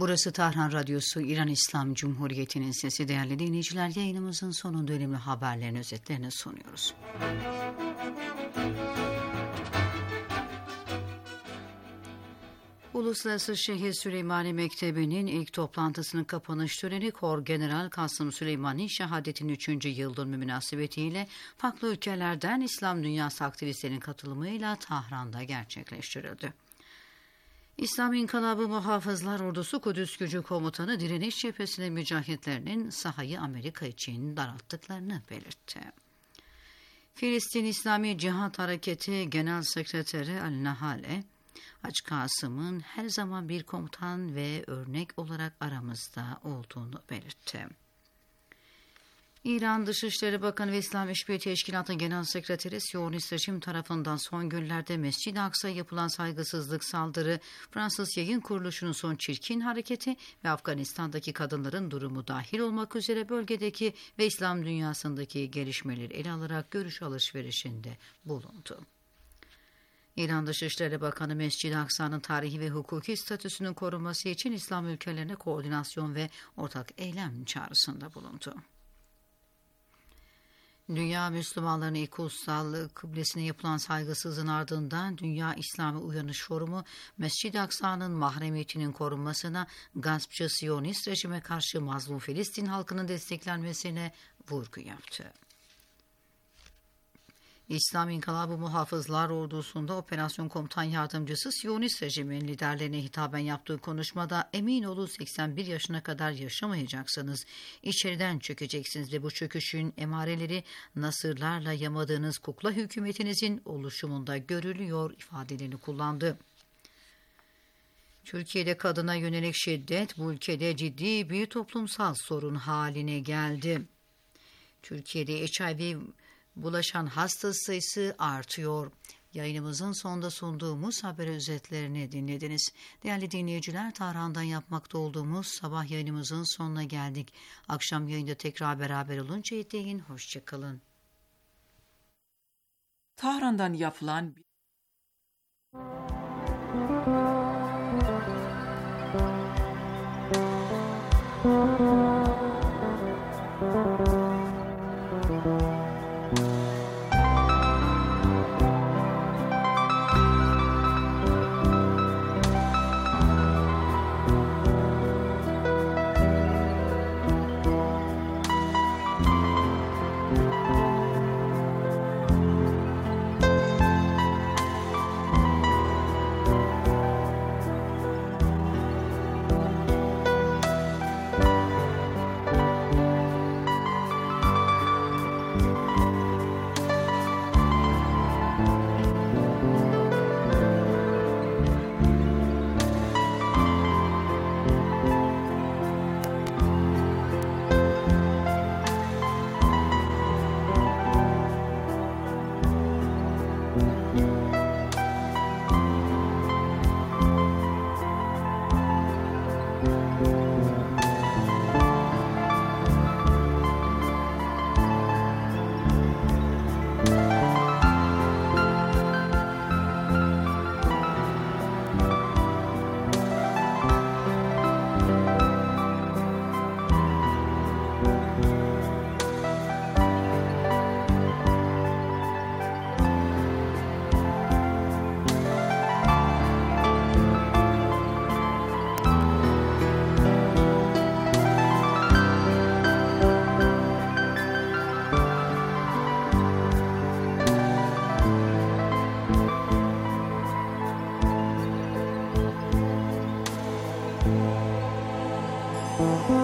Burası Tahran Radyosu, İran İslam Cumhuriyeti'nin sesi. Değerli dinleyiciler, yayınımızın sonunda önemli haberlerin özetlerini sunuyoruz. Uluslararası Şehit Süleymani Mektebi'nin ilk toplantısının kapanış töreni Korgeneral Kasım Süleymani şehadetinin üçüncü yıl dönümü münasebetiyle farklı ülkelerden İslam dünyası aktivistlerinin katılımıyla Tahran'da gerçekleştirildi. İslam İnkılabı Muhafızlar Ordusu Kudüs Gücü Komutanı direniş cephesinin mücahitlerinin sahayı Amerika için daralttıklarını belirtti. Filistin İslami Cihat Hareketi Genel Sekreteri Ali Nahale, Hacı Kasım'ın her zaman bir komutan ve örnek olarak aramızda olduğunu belirtti. İran Dışişleri Bakanı ve İslam İşbirliği Teşkilatı Genel Sekreteri Siyonist rejim tarafından son günlerde Mescid-i Aksa'ya yapılan saygısızlık saldırı, Fransız yayın kuruluşunun son çirkin hareketi ve Afganistan'daki kadınların durumu dahil olmak üzere bölgedeki ve İslam dünyasındaki gelişmeleri ele alarak görüş alışverişinde bulundu. İran Dışişleri Bakanı Mescid-i Aksa'nın tarihi ve hukuki statüsünün korunması için İslam ülkelerine koordinasyon ve ortak eylem çağrısında bulundu. Dünya Müslümanlarının ilk kutsal kıblesine yapılan saygısızlığın ardından Dünya İslami Uyanış Forumu, Mescid-i Aksa'nın mahremiyetinin korunmasına, gaspçı Siyonist rejime karşı mazlum Filistin halkının desteklenmesine vurgu yaptı. İslam İnkılabı Muhafızlar Ordusu'nda Operasyon Komutan Yardımcısı Siyonist rejimin liderlerine hitaben yaptığı konuşmada, emin olun seksen bir yaşına kadar yaşamayacaksınız, içeriden çökeceksiniz ve bu çöküşün emareleri nasırlarla yamadığınız kukla hükümetinizin oluşumunda görülüyor ifadelerini kullandı. Türkiye'de kadına yönelik şiddet bu ülkede ciddi bir toplumsal sorun haline geldi. Türkiye'de H I V bulaşan hasta sayısı artıyor. Yayınımızın sonunda sunduğumuz haber özetlerini dinlediniz. Değerli dinleyiciler, Tahran'dan yapmakta olduğumuz sabah yayınımızın sonuna geldik. Akşam yayında tekrar beraber oluncaya değin hoşçakalın. Tahran'dan yapılan Thank you.